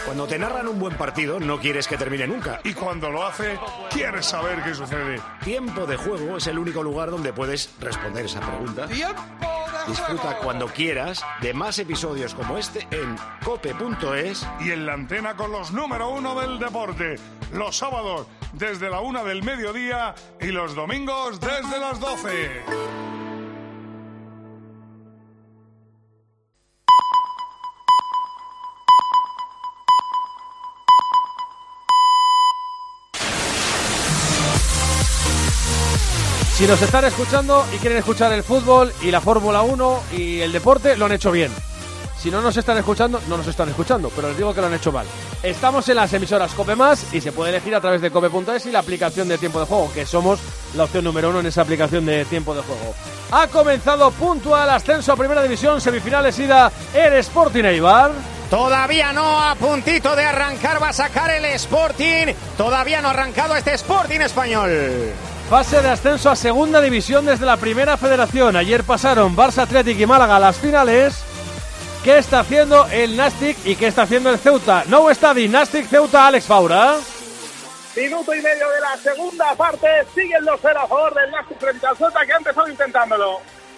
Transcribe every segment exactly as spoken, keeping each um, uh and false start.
Cuando te narran un buen partido, no quieres que termine nunca. Y cuando lo hace, quieres saber qué sucede. Tiempo de Juego es el único lugar donde puedes responder esa pregunta. ¡Tiempo de Disfruta juego! cuando quieras de más episodios como este en cope punto es. Y en la antena con los número uno del deporte. Los sábados desde la una del mediodía y los domingos desde las doce. Si nos están escuchando y quieren escuchar el fútbol y la Fórmula uno y el deporte, lo han hecho bien. Si no nos están escuchando, no nos están escuchando, pero les digo que lo han hecho mal. Estamos en las emisoras Cope Más y se puede elegir a través de cope punto es y la aplicación de Tiempo de Juego, que somos la opción número uno en esa aplicación de Tiempo de Juego. Ha comenzado puntual ascenso a Primera División, semifinales ida el Sporting Eibar. Todavía no, a puntito de arrancar va a sacar el Sporting. Todavía no ha arrancado este Sporting español. Fase de ascenso a Segunda División desde la Primera Federación. Ayer pasaron Barça, Athletic y Málaga a las finales. ¿Qué está haciendo el Nastic y qué está haciendo el Ceuta? No está di Nastic, Ceuta, Alex Faura. Minuto y medio de la segunda parte. Siguen los cero a favor del Nastic frente al Ceuta, que ha empezado intentándolo.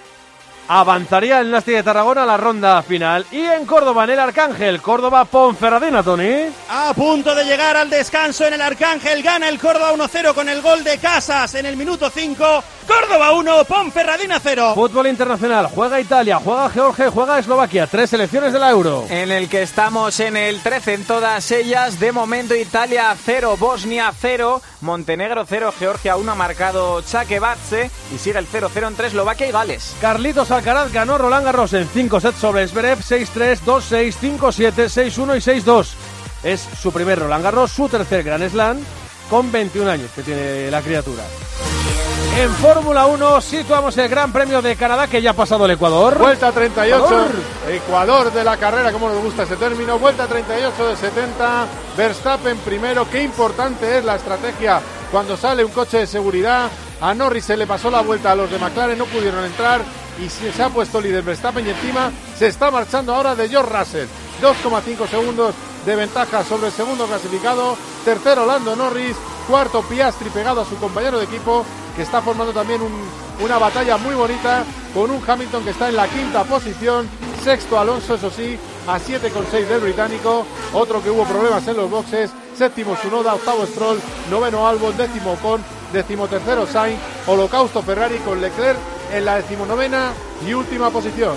Avanzaría el Nastic de Tarragona a la ronda final. Y en Córdoba, en el Arcángel, Córdoba Ponferradina, Tony. A punto de llegar al descanso en el Arcángel, gana el Córdoba uno cero con el gol de Casas en el minuto cinco. Córdoba uno, Ponferradina cero. Fútbol internacional, juega Italia, juega Georgia, juega Eslovaquia, tres selecciones de la Euro. En el que estamos en el trece en todas ellas. De momento Italia cero, Bosnia cero, Montenegro cero, Georgia uno, ha marcado Čakebatse y sigue el cero cero entre Eslovaquia y Gales. Carlitos Alcaraz ganó Roland Garros en cinco sets sobre Zverev, seis tres, dos seis, cinco siete, seis uno y seis dos. Es su primer Roland Garros, su tercer Grand Slam, con veintiún años que tiene la criatura. En Fórmula uno situamos el Gran Premio de Canadá, que ya ha pasado el Ecuador. Vuelta treinta y ocho, Ecuador, Ecuador de la carrera, como nos gusta ese término. Vuelta treinta y ocho de setenta, Verstappen primero. Qué importante es la estrategia cuando sale un coche de seguridad. A Norris se le pasó la vuelta a los de McLaren, no pudieron entrar y se ha puesto líder Verstappen y encima se está marchando ahora de George Russell. dos coma cinco segundos de ventaja sobre el segundo clasificado. Tercero Lando Norris, cuarto Piastri pegado a su compañero de equipo, que está formando también un, una batalla muy bonita con un Hamilton que está en la quinta posición. Sexto Alonso, eso sí, a siete coma seis del británico. Otro que hubo problemas en los boxes. Séptimo Tsunoda, octavo Stroll, noveno Albon, décimo Ocon, decimotercero Sainz, holocausto Ferrari con Leclerc en la decimonovena y última posición.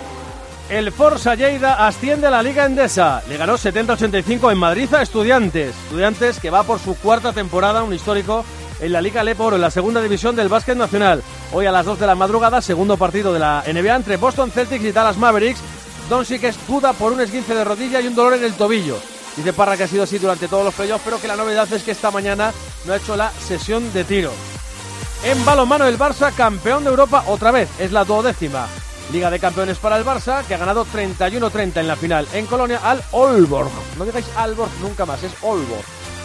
El Forza Lleida asciende a la Liga Endesa. Le ganó setenta a ochenta y cinco en Madrid a Estudiantes. Estudiantes que va por su cuarta temporada, un histórico, en la Liga Leporo, en la segunda división del básquet nacional. Hoy a las dos de la madrugada, segundo partido de la N B A entre Boston Celtics y Dallas Mavericks. Doncic es duda por un esguince de rodilla y un dolor en el tobillo. Dice Parra que ha sido así durante todos los playoffs, pero que la novedad es que esta mañana no ha hecho la sesión de tiro. En balonmano, el Barça, campeón de Europa otra vez, es la duodécima Liga de Campeones para el Barça, que ha ganado treinta y uno treinta en la final en Colonia al Aalborg. No digáis Aalborg nunca más, es Aalborg.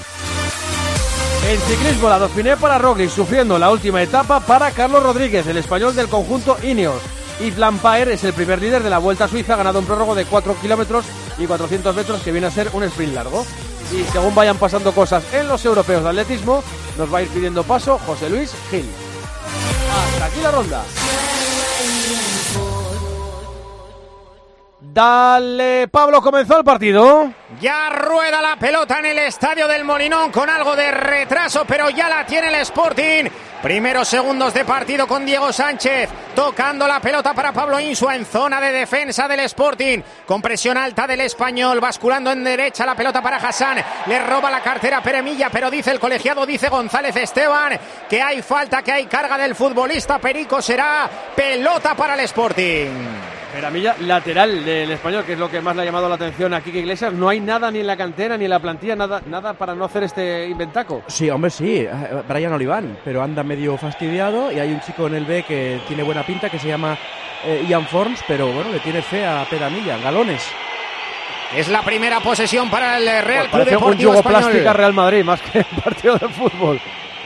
En ciclismo, la Dauphiné para Roglic, sufriendo la última etapa para Carlos Rodríguez, el español del conjunto Ineos. Yves Lampaert es el primer líder de la Vuelta a Suiza, ha ganado un prórrogo de cuatro kilómetros y cuatrocientos metros, que viene a ser un sprint largo. Y según vayan pasando cosas en los europeos de atletismo, nos va a ir pidiendo paso José Luis Gil. Hasta aquí la ronda. Dale, Pablo, comenzó el partido. Ya rueda la pelota en el Estadio del Molinón con algo de retraso, pero ya la tiene el Sporting. Primeros segundos de partido con Diego Sánchez, tocando la pelota para Pablo Insua en zona de defensa del Sporting, con presión alta del español, basculando en derecha la pelota para Hassan, le roba la cartera a Peremilla, pero dice el colegiado, dice González Esteban, que hay falta, que hay carga del futbolista Perico, será pelota para el Sporting. Peramilla, lateral del español, que es lo que más le ha llamado la atención a Quique Iglesias. No hay nada ni en la cantera ni en la plantilla, nada, nada para no hacer este inventaco. Sí, hombre, sí, Brian Oliván, pero anda medio fastidiado y hay un chico en el B que tiene buena pinta, que se llama eh, Ian Forms, pero bueno, le tiene fe a Peramilla, galones. Es la primera posesión para el Real pues Club Deportivo un juego Español. Plástica Real Madrid, más que partido de fútbol.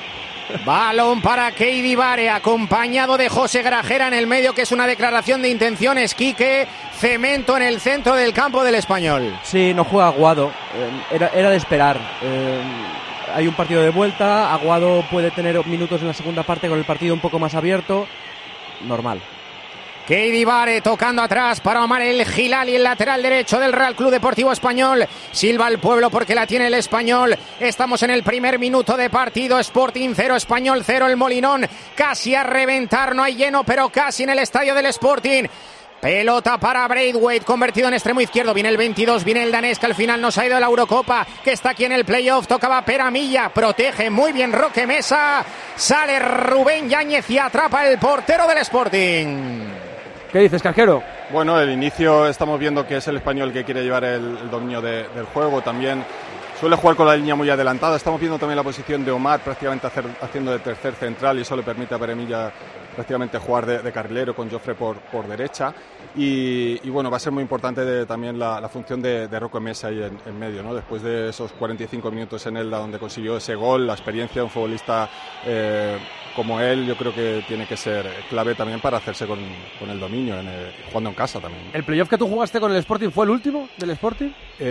Balón para Keidi Bare, acompañado de José Grajera en el medio, que es una declaración de intenciones. Quique, cemento en el centro del campo del Español. Sí, no juega Aguado, eh, era, era de esperar. Eh, hay un partido de vuelta, Aguado puede tener minutos en la segunda parte con el partido un poco más abierto, normal. Keidi Bare tocando atrás para Omar El Hilali, el lateral derecho del Real Club Deportivo Español. Silva el pueblo porque la tiene el Español. Estamos en el primer minuto de partido. Sporting cero, Español cero, el Molinón casi a reventar. No hay lleno, pero casi en el estadio del Sporting. Pelota para Braithwaite, convertido en extremo izquierdo. Viene el veintidós, viene el danés, que al final nos ha ido de la Eurocopa, que está aquí en el playoff. Tocaba Peramilla, protege muy bien Roque Mesa. Sale Rubén Yáñez y atrapa el portero del Sporting. ¿Qué dices, Casquero? Bueno, el inicio estamos viendo que es el Español que quiere llevar el, el dominio de, del juego. También suele jugar con la línea muy adelantada. Estamos viendo también la posición de Omar prácticamente hacer, haciendo de tercer central, y eso le permite a Peremilla prácticamente jugar de, de carrilero con Jofre por, por derecha. Y, y bueno, va a ser muy importante de, también la, la función de, de Roque Mesa ahí en, en medio, ¿no? Después de esos cuarenta y cinco minutos en Elda donde consiguió ese gol, la experiencia de un futbolista eh, como él, yo creo que tiene que ser clave también para hacerse con, con el dominio, en el, jugando en casa también. ¿El playoff que tú jugaste con el Sporting fue el último del Sporting?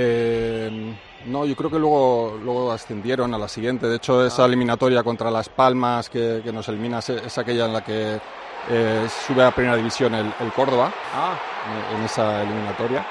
Eh, no, yo creo que luego, luego ascendieron a la siguiente. De hecho, esa eliminatoria contra Las Palmas que, que nos elimina es, es aquella en la que eh, sube a primera división el, el Córdoba, ah. en, en esa eliminatoria.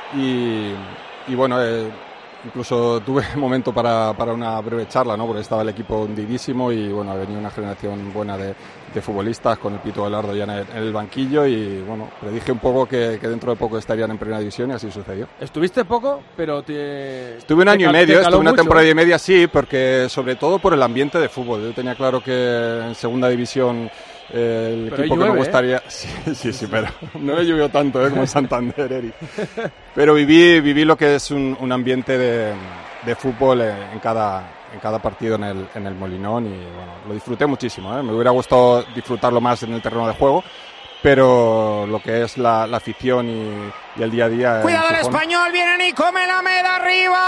Y, y bueno, eh, incluso tuve momento para, para una breve charla, ¿no? Porque estaba el equipo hundidísimo y bueno, venía una generación buena de, de futbolistas con el Pito Velardo ya en el, en el banquillo y bueno, predije un poco que, que dentro de poco estarían en primera división y así sucedió. Estuviste poco, pero te... Estuve un año te, y medio, estuve una mucho. temporada y media, sí, porque sobre todo por el ambiente de fútbol. Yo tenía claro que en segunda división eh, el pero equipo llueve, que me gustaría... ¿eh? Sí, sí, sí, pero no he llovido tanto ¿eh? como en Santander, Eri. Pero viví, viví lo que es un, un ambiente de, de fútbol en cada, en cada partido en el, en el Molinón y bueno, lo disfruté muchísimo. ¿eh? Me hubiera gustado disfrutarlo más en el terreno de juego, pero lo que es la, la afición y, y el día a día... Cuidado el Español, viene Nico Melamed arriba.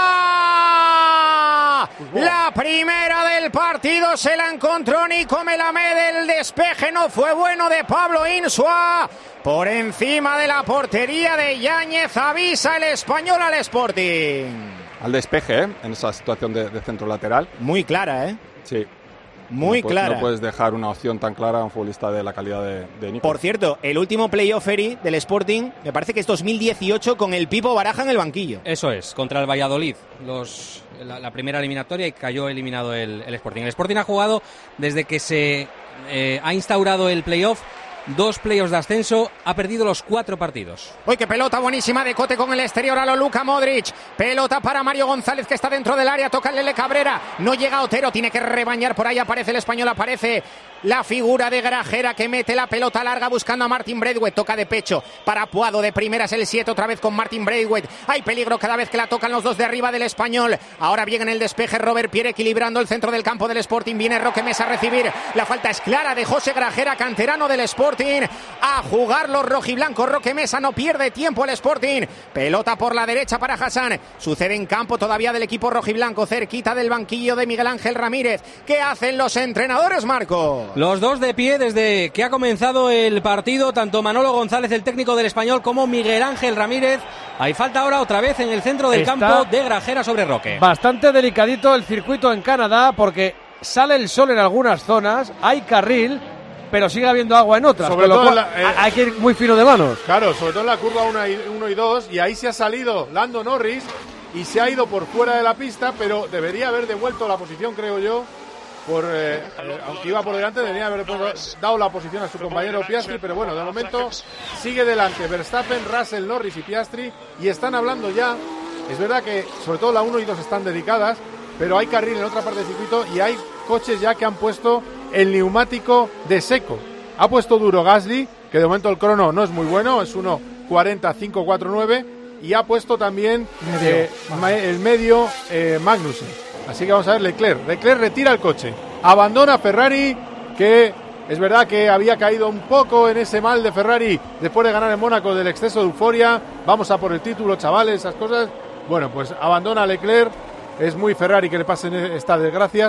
La primera del partido se la encontró Nico Melamed. El despeje no fue bueno de Pablo Insua. Por encima de la portería de Yáñez, avisa el Español al Sporting. Al despeje, ¿eh? En esa situación de, de centro lateral. Muy clara, ¿eh? Sí. Muy no puedes, clara. No puedes dejar una opción tan clara a un futbolista de la calidad de, de Nico. Por cierto, el último playoff Eri del Sporting, me parece que es dos mil dieciocho con el Pipo Baraja en el banquillo. Eso es, contra el Valladolid. Los, la, la primera eliminatoria y cayó eliminado el, el Sporting. El Sporting ha jugado desde que se eh, ha instaurado el playoff. Dos playoffs de ascenso, ha perdido los cuatro partidos. Uy, qué pelota buenísima de Cote con el exterior a lo Luka Modric. Pelota para Mario González, que está dentro del área, toca el Lele Cabrera. No llega Otero, tiene que rebañar por ahí, aparece el Español, aparece la figura de Grajera que mete la pelota larga buscando a Martin Braithwaite. Toca de pecho para Puado, de primeras el siete otra vez con Martin Braithwaite. Hay peligro cada vez que la tocan los dos de arriba del Español. Ahora bien en el despeje Robert Pierre equilibrando el centro del campo del Sporting. Viene Roque Mesa a recibir. La falta es clara de José Grajera, canterano del Sporting. A jugar los rojiblancos. Roque Mesa, no pierde tiempo el Sporting. Pelota por la derecha para Hassan. Sucede en campo todavía del equipo rojiblanco, cerquita del banquillo de Miguel Ángel Ramírez. ¿Qué hacen los entrenadores, Marco? Los dos de pie desde que ha comenzado el partido, tanto Manolo González, el técnico del Español, como Miguel Ángel Ramírez. Hay falta ahora otra vez en el centro del Está campo de Grajera sobre Roque. Bastante delicadito el circuito en Canadá porque sale el sol en algunas zonas, hay carril, pero sigue habiendo agua en otras. Sobre todo todo cual, la, eh, hay que ir muy fino de manos. Claro, sobre todo en la curva uno y dos, y ahí se ha salido Lando Norris y se ha ido por fuera de la pista, pero debería haber devuelto la posición, creo yo, por eh, eh, aunque iba por delante, debería haber dado la posición a su compañero Piastri, pero bueno, de momento sigue delante Verstappen, Russell, Norris y Piastri, y están hablando ya. Es verdad que sobre todo la uno y dos están dedicadas, pero hay carril en otra parte del circuito y hay coches ya que han puesto el neumático de seco. Ha puesto duro Gasly, que de momento el crono no es muy bueno, es uno cuarenta cinco cuarenta y nueve, y ha puesto también eh, el medio eh, Magnussen. Así que vamos a ver Leclerc. Leclerc retira el coche, abandona Ferrari, que es verdad que había caído un poco en ese mal de Ferrari después de ganar en Mónaco del exceso de euforia. Vamos a por el título, chavales, esas cosas. Bueno, pues abandona Leclerc. Es muy Ferrari que le pasen estas desgracias.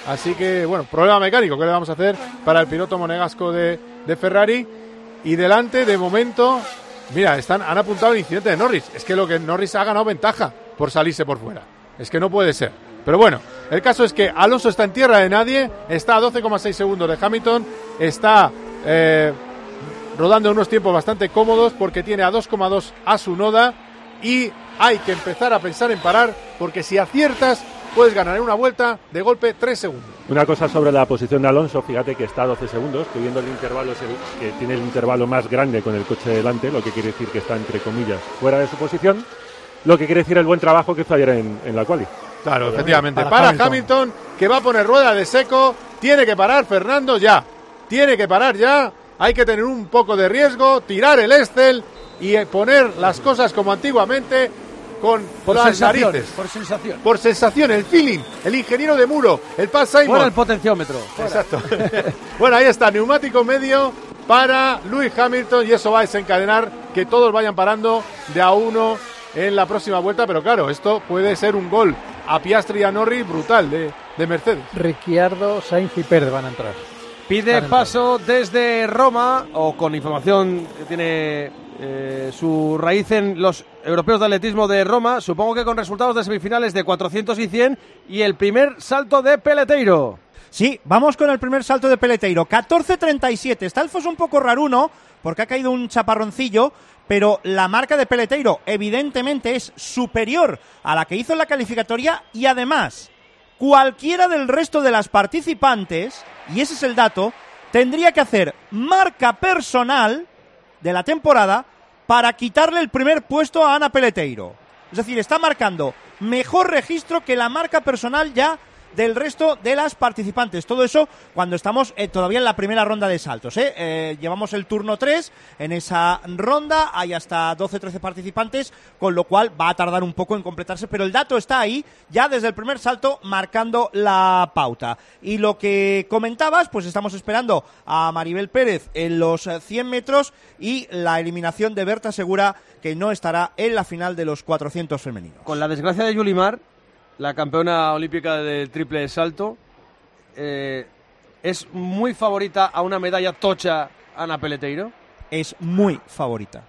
Así que, bueno, problema mecánico, ¿qué le vamos a hacer para el piloto monegasco de, de Ferrari? Y delante, de momento, mira, están, han apuntado el incidente de Norris. Es que lo que Norris ha ganado ventaja por salirse por fuera. Es que no puede ser. Pero bueno, el caso es que Alonso está en tierra de nadie, está a doce coma seis segundos de Hamilton, está eh, rodando en unos tiempos bastante cómodos porque tiene a dos coma dos a su Noda y hay que empezar a pensar en parar porque si aciertas puedes ganar en una vuelta de golpe tres segundos. Una cosa sobre la posición de Alonso, fíjate que está a doce segundos, que viendo el intervalo es el que tiene el intervalo más grande con el coche delante, lo que quiere decir que está entre comillas fuera de su posición, lo que quiere decir el buen trabajo que hizo ayer en, en la quali. Claro, efectivamente. Para, para Hamilton. Hamilton, que va a poner rueda de seco, tiene que parar Fernando ya, tiene que parar ya, hay que tener un poco de riesgo, tirar el Estel y poner las cosas como antiguamente, con por las sensación, narices. Por sensación. Por sensación, el feeling, el ingeniero de Muro, el Pat Simon. Fuera el potenciómetro. Fuera. Exacto. Bueno, ahí está, neumático medio para Lewis Hamilton y eso va a desencadenar que todos vayan parando de a uno en la próxima vuelta, pero claro, esto puede ser un gol a Piastri y a Norris brutal de, de Mercedes. Ricciardo, Sainz y Pérez van a entrar. Pide van a paso entrar. Desde Roma, o con información que tiene eh, su raíz en los europeos de atletismo de Roma, supongo que con resultados de semifinales de cuatrocientos y cien y el primer salto de Peleteiro. Sí, vamos con el primer salto de Peleteiro, catorce treinta y siete. Está el foso un poco raruno porque ha caído un chaparroncillo, pero la marca de Peleteiro evidentemente es superior a la que hizo en la calificatoria y además cualquiera del resto de las participantes, y ese es el dato, tendría que hacer marca personal de la temporada para quitarle el primer puesto a Ana Peleteiro. Es decir, está marcando mejor registro que la marca personal ya del resto de las participantes. Todo eso cuando estamos eh, todavía en la primera ronda de saltos. ¿eh? Eh, llevamos el turno tres en esa ronda, hay hasta doce trece participantes, con lo cual va a tardar un poco en completarse, pero el dato está ahí, ya desde el primer salto, marcando la pauta. Y lo que comentabas, pues estamos esperando a Maribel Pérez en los cien metros y la eliminación de Berta Segura, que no estará en la final de los cuatrocientos femeninos. Con la desgracia de Yulimar, la campeona olímpica del triple salto, eh, ¿es muy favorita a una medalla tocha Ana Peleteiro? Es muy favorita,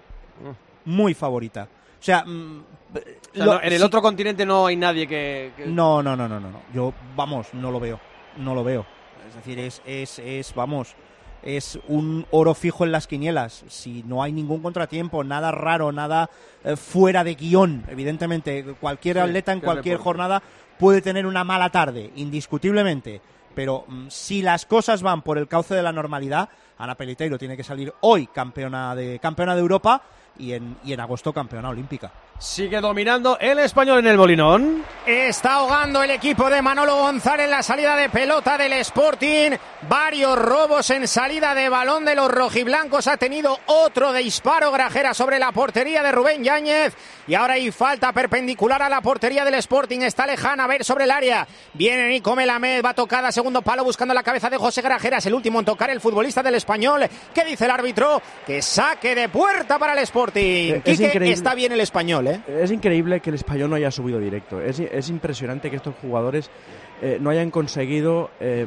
muy favorita. O sea, mm, o sea lo, no, en el sí, otro continente no hay nadie que, que... No, no, no, no, no, no. Yo, vamos, no lo veo, no lo veo. Es decir, es, es, es, vamos, es un oro fijo en las quinielas. Si no hay ningún contratiempo, nada raro, nada eh, fuera de guión, evidentemente, cualquier sí, atleta en cualquier deporte. jornada puede tener una mala tarde, indiscutiblemente, pero mm, si las cosas van por el cauce de la normalidad, Ana Peleteiro tiene que salir hoy campeona de campeona de Europa y en, y en agosto campeona olímpica. Sigue dominando el español en el Molinón. Está ahogando el equipo de Manolo González en la salida de pelota del Sporting. Varios robos en salida de balón de los rojiblancos. Ha tenido otro de disparo Grajera sobre la portería de Rubén Yáñez. Y ahora hay falta perpendicular a la portería del Sporting. Está lejana, a ver sobre el área. Viene Nico Melamed, va tocada, segundo palo, buscando la cabeza de José Grajeras. El último en tocar, el futbolista del español. ¿Qué dice el árbitro? Que saque de puerta para el Sporting. Es Quique, está bien el español, ¿eh? Es increíble que el español no haya subido directo. Es, es impresionante que estos jugadores eh, no hayan conseguido eh,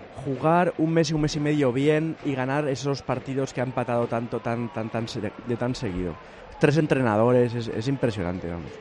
jugar un mes y un mes y medio bien y ganar esos partidos que han empatado tanto, tan, tan, tan de tan seguido. Tres entrenadores, es, es impresionante, vamos.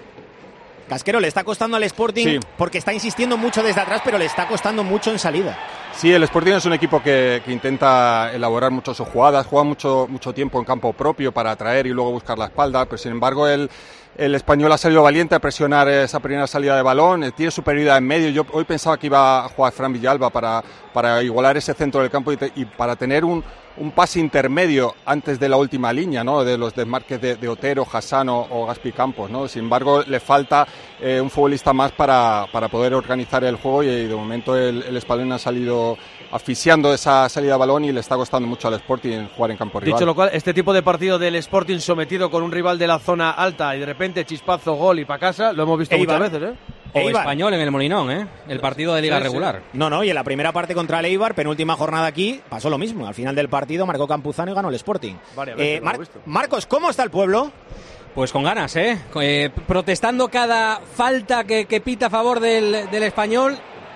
Casquero, le está costando al Sporting sí. porque está insistiendo mucho desde atrás, pero le está costando mucho en salida. Sí, el Sporting es un equipo que, que intenta elaborar mucho sus jugadas, juega mucho, mucho tiempo en campo propio para atraer y luego buscar la espalda, pero sin embargo el, el español ha salido valiente a presionar esa primera salida de balón, tiene superioridad en medio. Yo hoy pensaba que iba a jugar Fran Villalba para, para igualar ese centro del campo y, te, y para tener un, un pase intermedio antes de la última línea, ¿no? De los desmarques de, de Otero, Hassan o, o Gaspi Campos, ¿no? Sin embargo, le falta eh, un futbolista más para, para poder organizar el juego y, y de momento el, el español ha salido asfixiando esa salida de balón y le está costando mucho al Sporting jugar en campo rival. Dicho lo cual, este tipo de partido del Sporting sometido con un rival de la zona alta y de repente chispazo, gol y pa' casa, lo hemos visto Eibar. muchas veces, ¿eh? O Eibar. Español en el Molinón, ¿eh? El partido de Liga sí, regular. Sí. No, no, y en la primera parte contra el Eibar, penúltima jornada aquí, pasó lo mismo. Al final del partido marcó Campuzano y ganó el Sporting. Vale, eh, Mar- Marcos, ¿cómo está el pueblo? Pues con ganas, ¿eh? eh protestando cada falta que, que pita a favor del, del Español,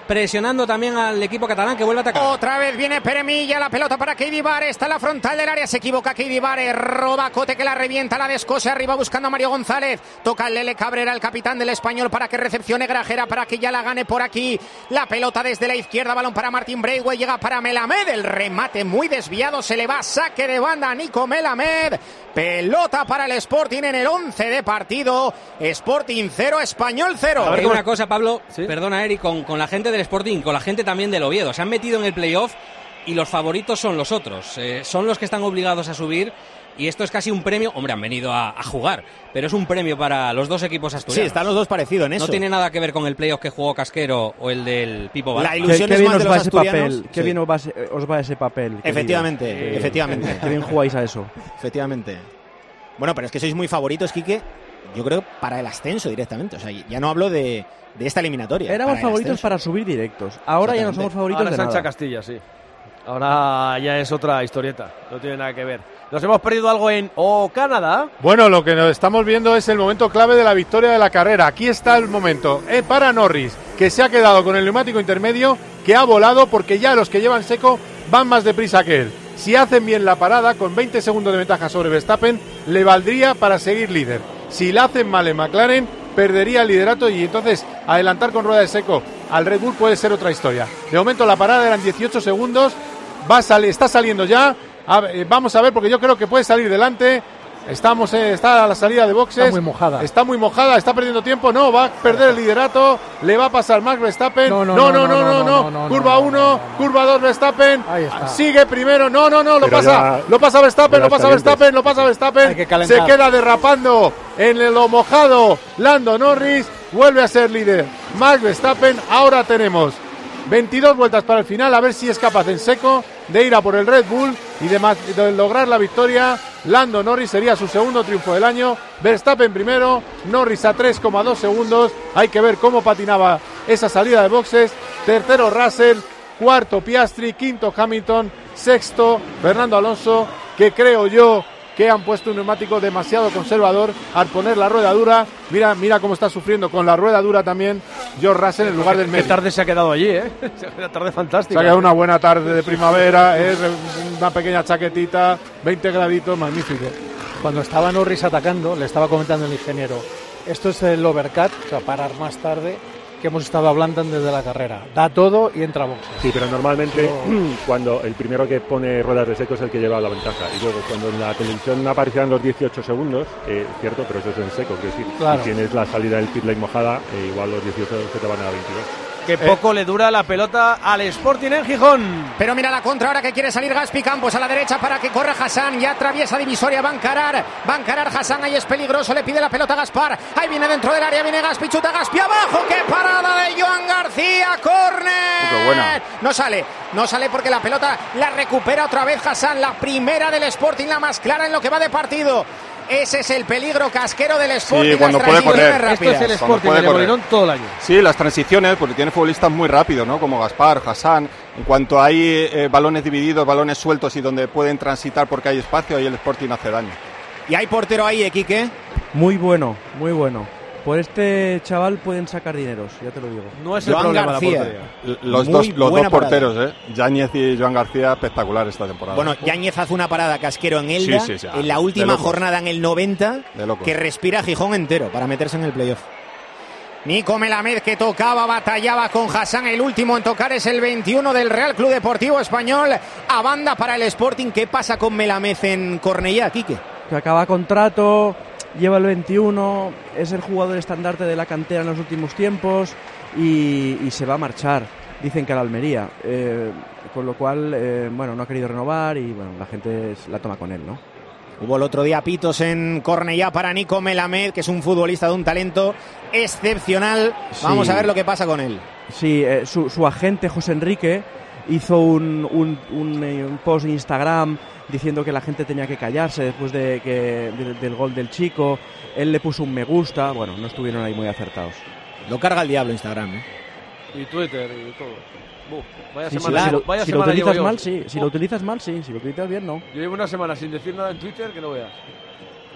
presionando también al equipo catalán que vuelve a atacar. Otra vez viene Peremilla, la pelota para Keidi Bare, está en la frontal del área, se equivoca Keidi Bare, roba Cote que la revienta, la descose arriba buscando a Mario González, toca el Lele Cabrera, el capitán del Español, para que recepcione Grajera, para que ya la gane por aquí, la pelota desde la izquierda, balón para Martin Braithwaite, llega para Melamed, el remate muy desviado, se le va, saque de banda a Nico Melamed, pelota para el Sporting en el once de partido, Sporting cero, Español cero. A ver, una cosa, Pablo, ¿sí? Perdona, Eric, con, con la gente del Sporting, con la gente también del Oviedo, se han metido en el playoff y los favoritos son los otros, eh, son los que están obligados a subir. Y esto es casi un premio, hombre, han venido a, a jugar, pero es un premio para los dos equipos asturianos. Sí, están los dos parecidos en eso. No tiene nada que ver con el playoff que jugó Casquero o el del Pipo Bar. La ilusión qué, es qué bien más de os va los ese asturianos. papel, qué sí. bien os va, os va ese papel. Efectivamente, querido. efectivamente. Qué bien jugáis a eso. Efectivamente. Bueno, pero es que sois muy favoritos, Quique, yo creo, para el ascenso directamente. O sea, ya no hablo de, de esta eliminatoria. Éramos para favoritos para subir directos. Ahora ya no somos favoritos Ahora de Sancha nada. Castilla, sí. Ahora ya es otra historieta. No tiene nada que ver. Nos hemos perdido algo en O Canadá. Bueno, lo que nos estamos viendo es el momento clave de la victoria de la carrera. Aquí está el momento eh, para Norris, que se ha quedado con el neumático intermedio, que ha volado porque ya los que llevan seco van más deprisa que él. Si hacen bien la parada, con veinte segundos de ventaja sobre Verstappen, le valdría para seguir líder. Si la hacen mal en McLaren, perdería el liderato y entonces adelantar con rueda de seco al Red Bull puede ser otra historia. De momento la parada eran dieciocho segundos, va a salir, está saliendo ya, a ver, vamos a ver porque yo creo que puede salir delante. Estamos eh, está a la salida de boxes. Está muy mojada. Está muy mojada, está perdiendo tiempo. No, va a perder el liderato. Le va a pasar Max Verstappen. No, no, no, no, no, no. no, no. Curva uno, curva dos Verstappen. Ahí está. Sigue primero. No, no, no, lo Pero pasa. ya- Lo pasa Verstappen, ya lo pasa calientes. Verstappen, lo pasa Verstappen. Hay que calentar. Se queda derrapando en lo mojado Lando Norris. Vuelve a ser líder Max Verstappen. Ahora tenemos veintidós vueltas para el final, a ver si es capaz en seco de ir a por el Red Bull y de, ma- de lograr la victoria. Lando Norris sería su segundo triunfo del año, Verstappen primero, Norris a tres coma dos segundos, hay que ver cómo patinaba esa salida de boxes, tercero Russell, cuarto Piastri, quinto Hamilton, sexto Fernando Alonso, que creo yo que han puesto un neumático demasiado conservador al poner la rueda dura. Mira, mira cómo está sufriendo con la rueda dura también George Russell en lugar del medio. Qué tarde se ha quedado allí, ¿eh? Una tarde Se fantástica. ha quedado una buena tarde de primavera, es una pequeña chaquetita, veinte graditos, magnífico. Cuando estaba Norris atacando, le estaba comentando el ingeniero, esto es el overcut, o sea, parar más tarde, que hemos estado hablando desde la carrera. Da todo y entra a boxes. Sí, pero normalmente cuando el primero que pone ruedas de seco es el que lleva la ventaja. Y luego cuando en la televisión aparecían los dieciocho segundos, eh, cierto, pero eso es en seco, quiero decir, Claro. si tienes la salida del pit lane mojada, eh, igual los dieciocho se te van a veintidós. Que poco le dura la pelota al Sporting en Gijón. Pero mira la contra ahora que quiere salir Gaspi Campos a la derecha para que corra Hassan. Ya atraviesa divisoria, va a encarar. Va a encarar Hassan, ahí es peligroso. Le pide la pelota a Gaspar. Ahí viene dentro del área, viene Gaspi, chuta Gaspi abajo. ¡Qué parada de Joan García! ¡Córner! Qué buena. No sale, no sale porque la pelota la recupera otra vez Hassan. La primera del Sporting, la más clara en lo que va de partido. Ese es el peligro Casquero del Sporting. Sí, cuando las puede transiciones correr. Esto es el rápidas. Cuando Sporting puede de correr. Molinón todo el año. Sí, las transiciones, porque tiene futbolistas muy rápidos, ¿no? Como Gaspar, Hassan. En cuanto hay eh, balones divididos, balones sueltos y donde pueden transitar porque hay espacio, ahí el Sporting hace daño. Y hay portero ahí, ¿eh, Quique? Muy bueno, muy bueno. Por este chaval pueden sacar dineros, ya te lo digo. No es el Joan problema García. la portería. L- Los Muy dos, los buena dos parada. porteros, ¿eh? Yáñez y Joan García, espectacular esta temporada. Bueno, Yáñez hace una parada Casquero en Elda, Sí, sí, sí, en la de última locos. jornada en el noventa, De locos. que respira Gijón entero para meterse en el playoff. Nico Melamed, que tocaba, batallaba con Hassan, el último en tocar es el veintiuno del Real Club Deportivo Español, a banda para el Sporting. ¿Qué pasa con Melamed en Cornellá, Quique? Que acaba contrato, lleva el veintiuno, es el jugador estandarte de la cantera en los últimos tiempos y, y se va a marchar. Dicen que a la Almería, eh, con lo cual, eh, bueno, no ha querido renovar y bueno, la gente la toma con él, ¿no? Hubo el otro día pitos en Cornellá para Nico Melamed, que es un futbolista de un talento excepcional. Vamos Sí. a ver lo que pasa con él. Sí, eh, su, su agente José Enrique hizo un, un, un, eh, un post en Instagram diciendo que la gente tenía que callarse después de que, de- del gol del chico. Él le puso un me gusta, bueno, no estuvieron ahí muy acertados. Lo carga el diablo Instagram, ¿eh? Y Twitter y todo. Buf, vaya Sí, sí, semana, si lo, vaya si lo semana llevo utilizas yo. mal, sí. Si lo Uf, utilizas mal, sí. Si lo utilizas bien, no. Yo llevo una semana sin decir nada en Twitter que no veas.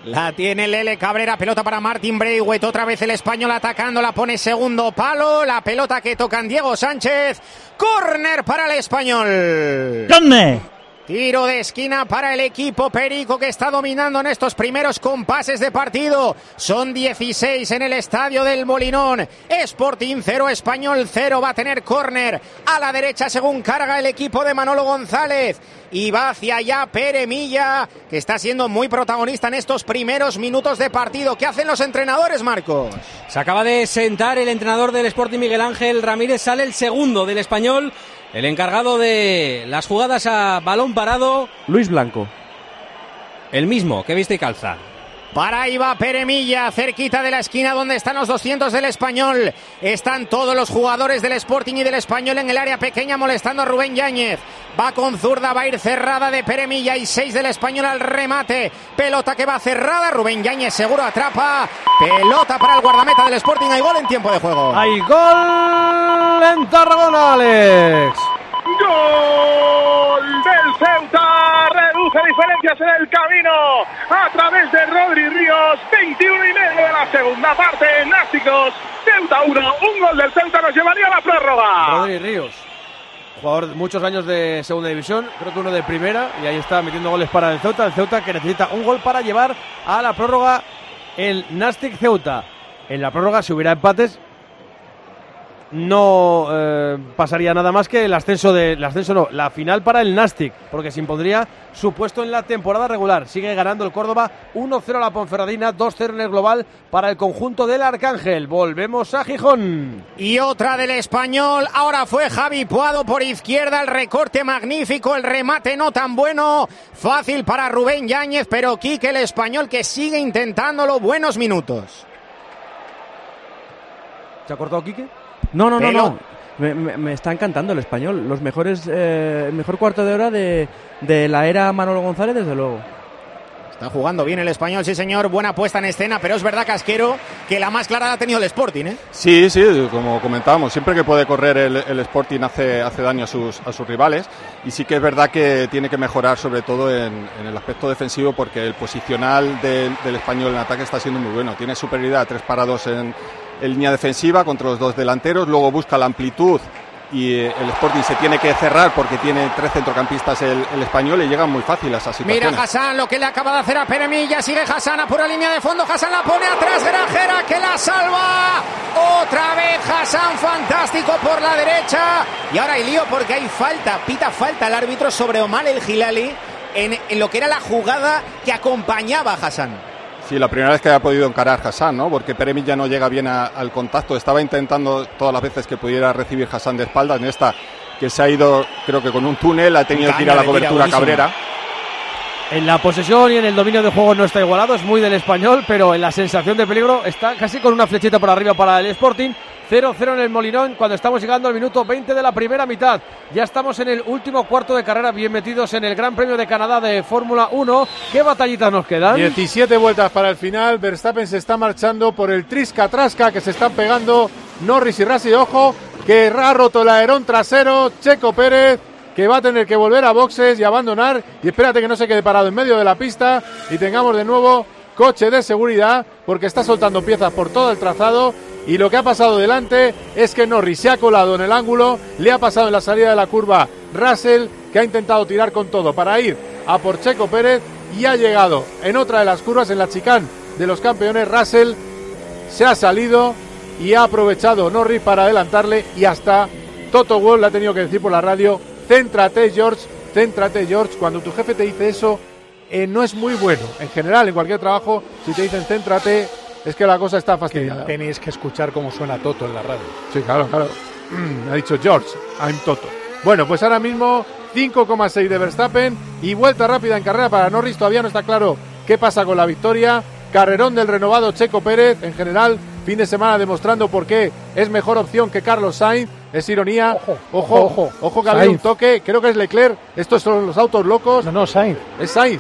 La tiene Lele Cabrera, pelota para Martin Braithwaite, otra vez el español atacando, la pone segundo palo, la pelota que tocan Diego Sánchez, córner para el español. ¡Córner! Tiro de esquina para el equipo perico que está dominando en estos primeros compases de partido. Son dieciséis en el estadio del Molinón. Sporting cero, Español cero. Va a tener córner a la derecha según carga el equipo de Manolo González. Y va hacia allá Pere Milla, que está siendo muy protagonista en estos primeros minutos de partido. ¿Qué hacen los entrenadores, Marcos? Se acaba de sentar el entrenador del Sporting, Miguel Ángel Ramírez. Sale el segundo del Español. El encargado de las jugadas a balón parado, Luis Blanco. El mismo, que viste y calza. Para ahí va Pere Milla, cerquita de la esquina donde están los doscientos del Español. Están todos los jugadores del Sporting y del Español en el área pequeña molestando a Rubén Yáñez. Va con zurda, va a ir cerrada de Pere Milla y seis del Español al remate. Pelota que va cerrada, Rubén Yáñez seguro atrapa. Pelota para el guardameta del Sporting. Hay gol en tiempo de juego. Hay gol en Tarragona, Alex. ¡Gol del Ceuta! Reduce diferencias en el camino a través de Rodri Ríos. veintiuno y medio de la segunda parte. Násticos, Ceuta uno. Un gol del Ceuta nos llevaría a la prórroga. Rodri Ríos, jugador de muchos años de segunda división, creo que uno de primera, y ahí está metiendo goles para el Ceuta. El Ceuta que necesita un gol para llevar a la prórroga el Nastic Ceuta. En la prórroga, si hubiera empates, no eh, pasaría nada más que el ascenso de el ascenso no, la final para el Nastic, porque se impondría su puesto en la temporada regular. Sigue ganando el Córdoba uno cero a la Ponferradina, dos cero en el global para el conjunto del Arcángel. Volvemos a Gijón. Y otra del Español, ahora fue Javi Puado por izquierda, el recorte magnífico, el remate no tan bueno, fácil para Rubén Yáñez, pero Quique el Español que sigue intentándolo, buenos minutos. ¿Se ha cortado Quique? No, no, no, no. Me, me, me está encantando el Español. Los mejores, eh, el mejor cuarto de hora de, de la era Manolo González, desde luego. Está jugando bien el Español, sí señor, buena puesta en escena, pero es verdad, Casquero, que la más clara la ha tenido el Sporting, ¿eh? Sí, sí, como comentábamos, siempre que puede correr el, el Sporting hace, hace daño a sus, a sus rivales, y sí que es verdad que tiene que mejorar sobre todo en, en el aspecto defensivo, porque el posicional del, del Español en ataque está siendo muy bueno. Tiene superioridad a tres parados en, en línea defensiva contra los dos delanteros, luego busca la amplitud y el Sporting se tiene que cerrar porque tiene tres centrocampistas el, el Español y llegan muy fácil a esas situaciones. Mira Hassan lo que le acaba de hacer a Pere Milla, sigue Hassan a pura línea de fondo, Hassan la pone atrás, Grajera que la salva, otra vez Hassan, fantástico por la derecha, y ahora hay lío porque hay falta, pita falta el árbitro sobre Omar El Hilali en, en lo que era la jugada que acompañaba a Hassan. Sí, la primera vez que ha podido encarar Hassan, ¿no? Porque Pere Milla no llega bien a, al contacto. Estaba intentando todas las veces que pudiera recibir Hassan de espaldas. En esta que se ha ido, creo que con un túnel, ha tenido que ir a la cobertura Cabrera. En la posesión y en el dominio de juego no está igualado, es muy del Español, pero en la sensación de peligro está casi con una flechita por arriba para el Sporting. cero cero en el Molinón cuando estamos llegando al minuto veinte de la primera mitad. Ya estamos en el último cuarto de carrera, bien metidos en el Gran Premio de Canadá de Fórmula uno. ¿Qué batallitas nos quedan? diecisiete vueltas para el final. Verstappen se está marchando por el trisca-trasca que se están pegando Norris y Russell. Ojo, que ha roto el alerón trasero Checo Pérez, que va a tener que volver a boxes y abandonar. Y espérate que no se quede parado en medio de la pista y tengamos de nuevo coche de seguridad, porque está soltando piezas por todo el trazado. Y lo que ha pasado delante es que Norris se ha colado en el ángulo, le ha pasado en la salida de la curva Russell, que ha intentado tirar con todo para ir a por Checo Pérez, y ha llegado en otra de las curvas, en la chicane de los campeones. Russell se ha salido y ha aprovechado Norris para adelantarle, y hasta Toto Wolff le ha tenido que decir por la radio: céntrate George, céntrate George. Cuando tu jefe te dice eso, eh, no es muy bueno. En general, en cualquier trabajo, si te dicen céntrate, es que la cosa está fastidiada. Tenéis que escuchar cómo suena Toto en la radio. Sí, claro, claro. Ha dicho George, I'm Toto. Bueno, pues ahora mismo cinco coma seis de Verstappen y vuelta rápida en carrera para Norris. Todavía no está claro qué pasa con la victoria. Carrerón del renovado Checo Pérez. En general, fin de semana demostrando por qué es mejor opción que Carlos Sainz. Es ironía. Ojo, ojo, ojo, ojo que ha habido un toque. Creo que es Leclerc. Estos son los autos locos. No, no, Sainz. Es Sainz.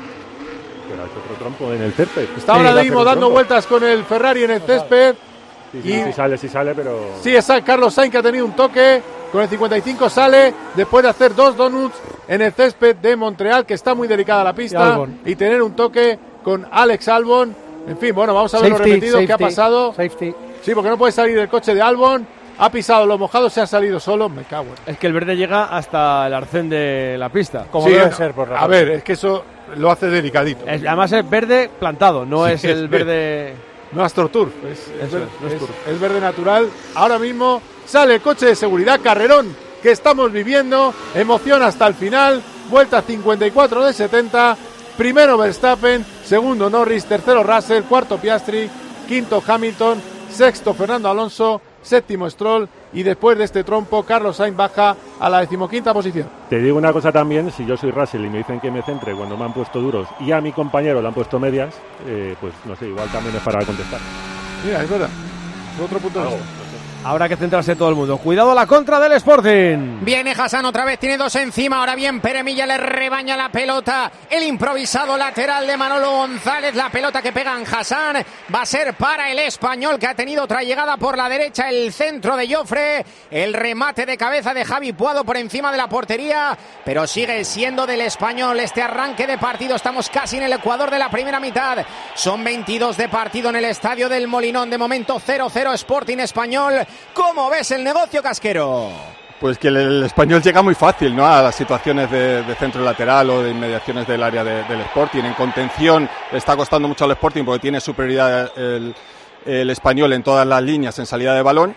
Pero ha hecho otro trompo en el césped. Está sí, ahora mismo dando trompo. vueltas con el Ferrari en el césped. Sí, sí, y... sí sale, sí sale, pero... Sí, es Carlos Sainz, que ha tenido un toque. Con el cincuenta y cinco sale después de hacer dos donuts en el césped de Montreal, que está muy delicada la pista, y, y tener un toque con Alex Albon. En fin, bueno, vamos a ver lo repetido qué ha pasado. Safety. Sí, porque no puede salir del coche de Albon. Ha pisado los mojados, se ha salido solo. Me cago en... Es que el verde llega hasta el arcén de la pista. Como Sí, debe no, ser, por A ver, es que eso lo hace delicadito. Es, además es verde plantado, no Sí, es el es verde... No AstroTurf, es, es, Eso ver- es, no es es- turf. es verde natural. Ahora mismo sale el coche de seguridad, carrerón que estamos viviendo, emoción hasta el final, vuelta cincuenta y cuatro de setenta, primero Verstappen, segundo Norris, tercero Russell, cuarto Piastri, quinto Hamilton, sexto Fernando Alonso, séptimo Stroll y después de este trompo Carlos Sainz baja a la decimoquinta posición. Te digo una cosa también, si yo soy Russell y me dicen que me centre cuando me han puesto duros y a mi compañero le han puesto medias, eh, pues no sé, igual también es para contestar. Mira, es verdad, es otro punto de vista. Habrá que centrarse todo el mundo. Cuidado a la contra del Sporting. Viene Hassan otra vez, tiene dos encima. Ahora bien, Pere Milla le rebaña la pelota. El improvisado lateral de Manolo González. La pelota que pega en Hassan va a ser para el español, que ha tenido otra llegada por la derecha. El centro de Jofre. El remate de cabeza de Javi Puado por encima de la portería. Pero sigue siendo del español este arranque de partido. Estamos casi en el ecuador de la primera mitad. Son veintidós de partido en el estadio del Molinón. De momento cero cero Sporting Español. ¿Cómo ves el negocio, Casquero? Pues que el, el español llega muy fácil, ¿no?, a las situaciones de, de centro lateral o de inmediaciones del área de, del Sporting. En contención le está costando mucho al Sporting porque tiene superioridad el, el español en todas las líneas en salida de balón.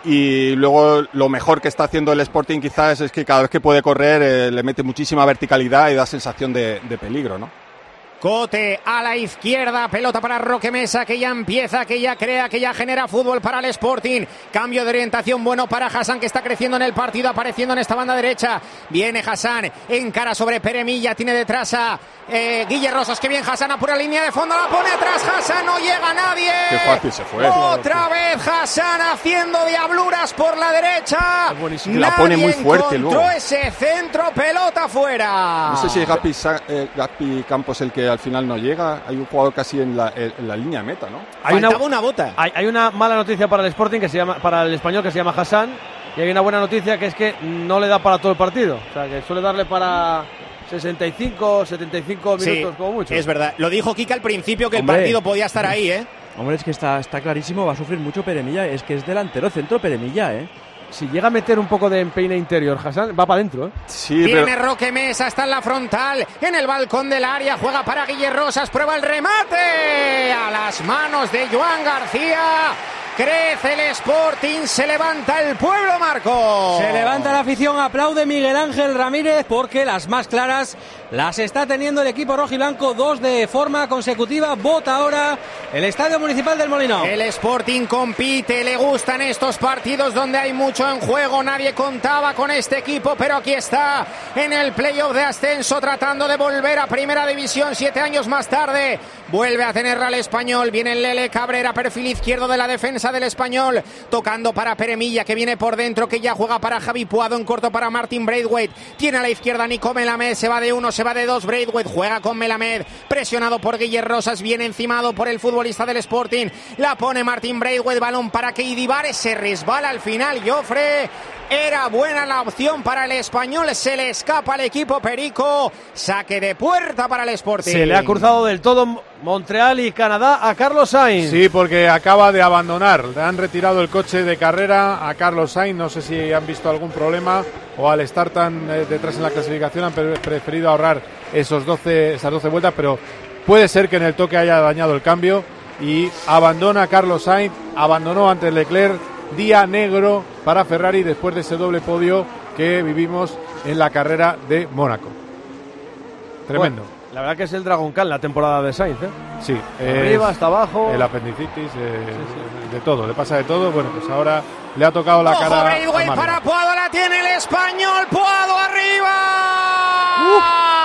Y luego lo mejor que está haciendo el Sporting quizás es que cada vez que puede correr eh, le mete muchísima verticalidad y da sensación de, de peligro, ¿no? Cote a la izquierda, pelota para Roque Mesa, que ya empieza, que ya crea, que ya genera fútbol para el Sporting. Cambio de orientación bueno para Hassan, que está creciendo en el partido, apareciendo en esta banda derecha. Viene Hassan, encara sobre Pere Milla, tiene detrás a eh, Guille Rosas, que bien Hassan, a pura línea de fondo, la pone atrás Hassan, no llega nadie. Qué fácil se fue. Otra vez Hassan haciendo diabluras por la derecha. La pone muy fuerte encontró luego. ese centro, pelota fuera. No sé si es Gapi, Sa- eh, Gapi Campos el que al final no llega. Hay un jugador casi en la, en la línea de meta, ¿no? Hay una, Faltaba una bota. hay, hay una mala noticia para el Sporting, que se llama, para el español, que se llama Hassan, y hay una buena noticia, que es que no le da para todo el partido. O sea, que suele darle para sesenta y cinco, setenta y cinco minutos Sí, como mucho. es verdad. Lo dijo Kika al principio, que Hombre. el partido podía estar ahí, ¿eh? Hombre, es que está, está clarísimo, va a sufrir mucho Pere Milla, es que es delantero centro Pere Milla, ¿eh? Si llega a meter un poco de empeine interior Hassan, va para adentro, ¿eh? Sí, Viene pero Roque Mesa, está en la frontal, en el balcón del área, juega para Guille Rosas, prueba el remate a las manos de Joan García. Crece el Sporting, se levanta el pueblo, Marco. Se levanta la afición, aplaude Miguel Ángel Ramírez porque las más claras las está teniendo el equipo rojiblanco, dos de forma consecutiva. Vota ahora el Estadio Municipal del Molinón. El Sporting compite, le gustan estos partidos donde hay mucho en juego. Nadie contaba con este equipo, pero aquí está en el playoff de ascenso, tratando de volver a Primera División siete años más tarde. Vuelve a tenerla el español. Viene el Lele Cabrera, perfil izquierdo de la defensa del español, tocando para Pere Milla, que viene por dentro, que ya juega para Javi Puado, en corto para Martin Braithwaite. Tiene a la izquierda Nico Melamed, se va de uno, se va de dos. Braithwaite juega con Melamed, presionado por Guille Rosas, bien encimado por el futbolista del Sporting. La pone Martin Braithwaite, balón para Keidi Vares, se resbala al final Jofre. Era buena la opción para el español, se le escapa al equipo perico. Saque de puerta para el Sporting. Se le ha cruzado del todo Montreal y Canadá a Carlos Sainz. Sí, porque acaba de abandonar. Le han retirado el coche de carrera a Carlos Sainz. No sé si han visto algún problema o al estar tan eh, detrás en la clasificación han pre- preferido ahorrar esos doce, esas doce vueltas, pero puede ser que en el toque haya dañado el cambio y abandona a Carlos Sainz. Abandonó antes Leclerc. Día negro para Ferrari después de ese doble podio que vivimos en la carrera de Mónaco. Tremendo. Bueno, la verdad que es el Dragon Khan la temporada de Sainz, ¿eh? Sí, Arriba, es hasta abajo. el apendicitis, eh, de todo, le pasa de todo. Bueno, pues ahora le ha tocado la Ojo, cara. Braithwaite amarga. para Puado, la tiene el español, Puado arriba.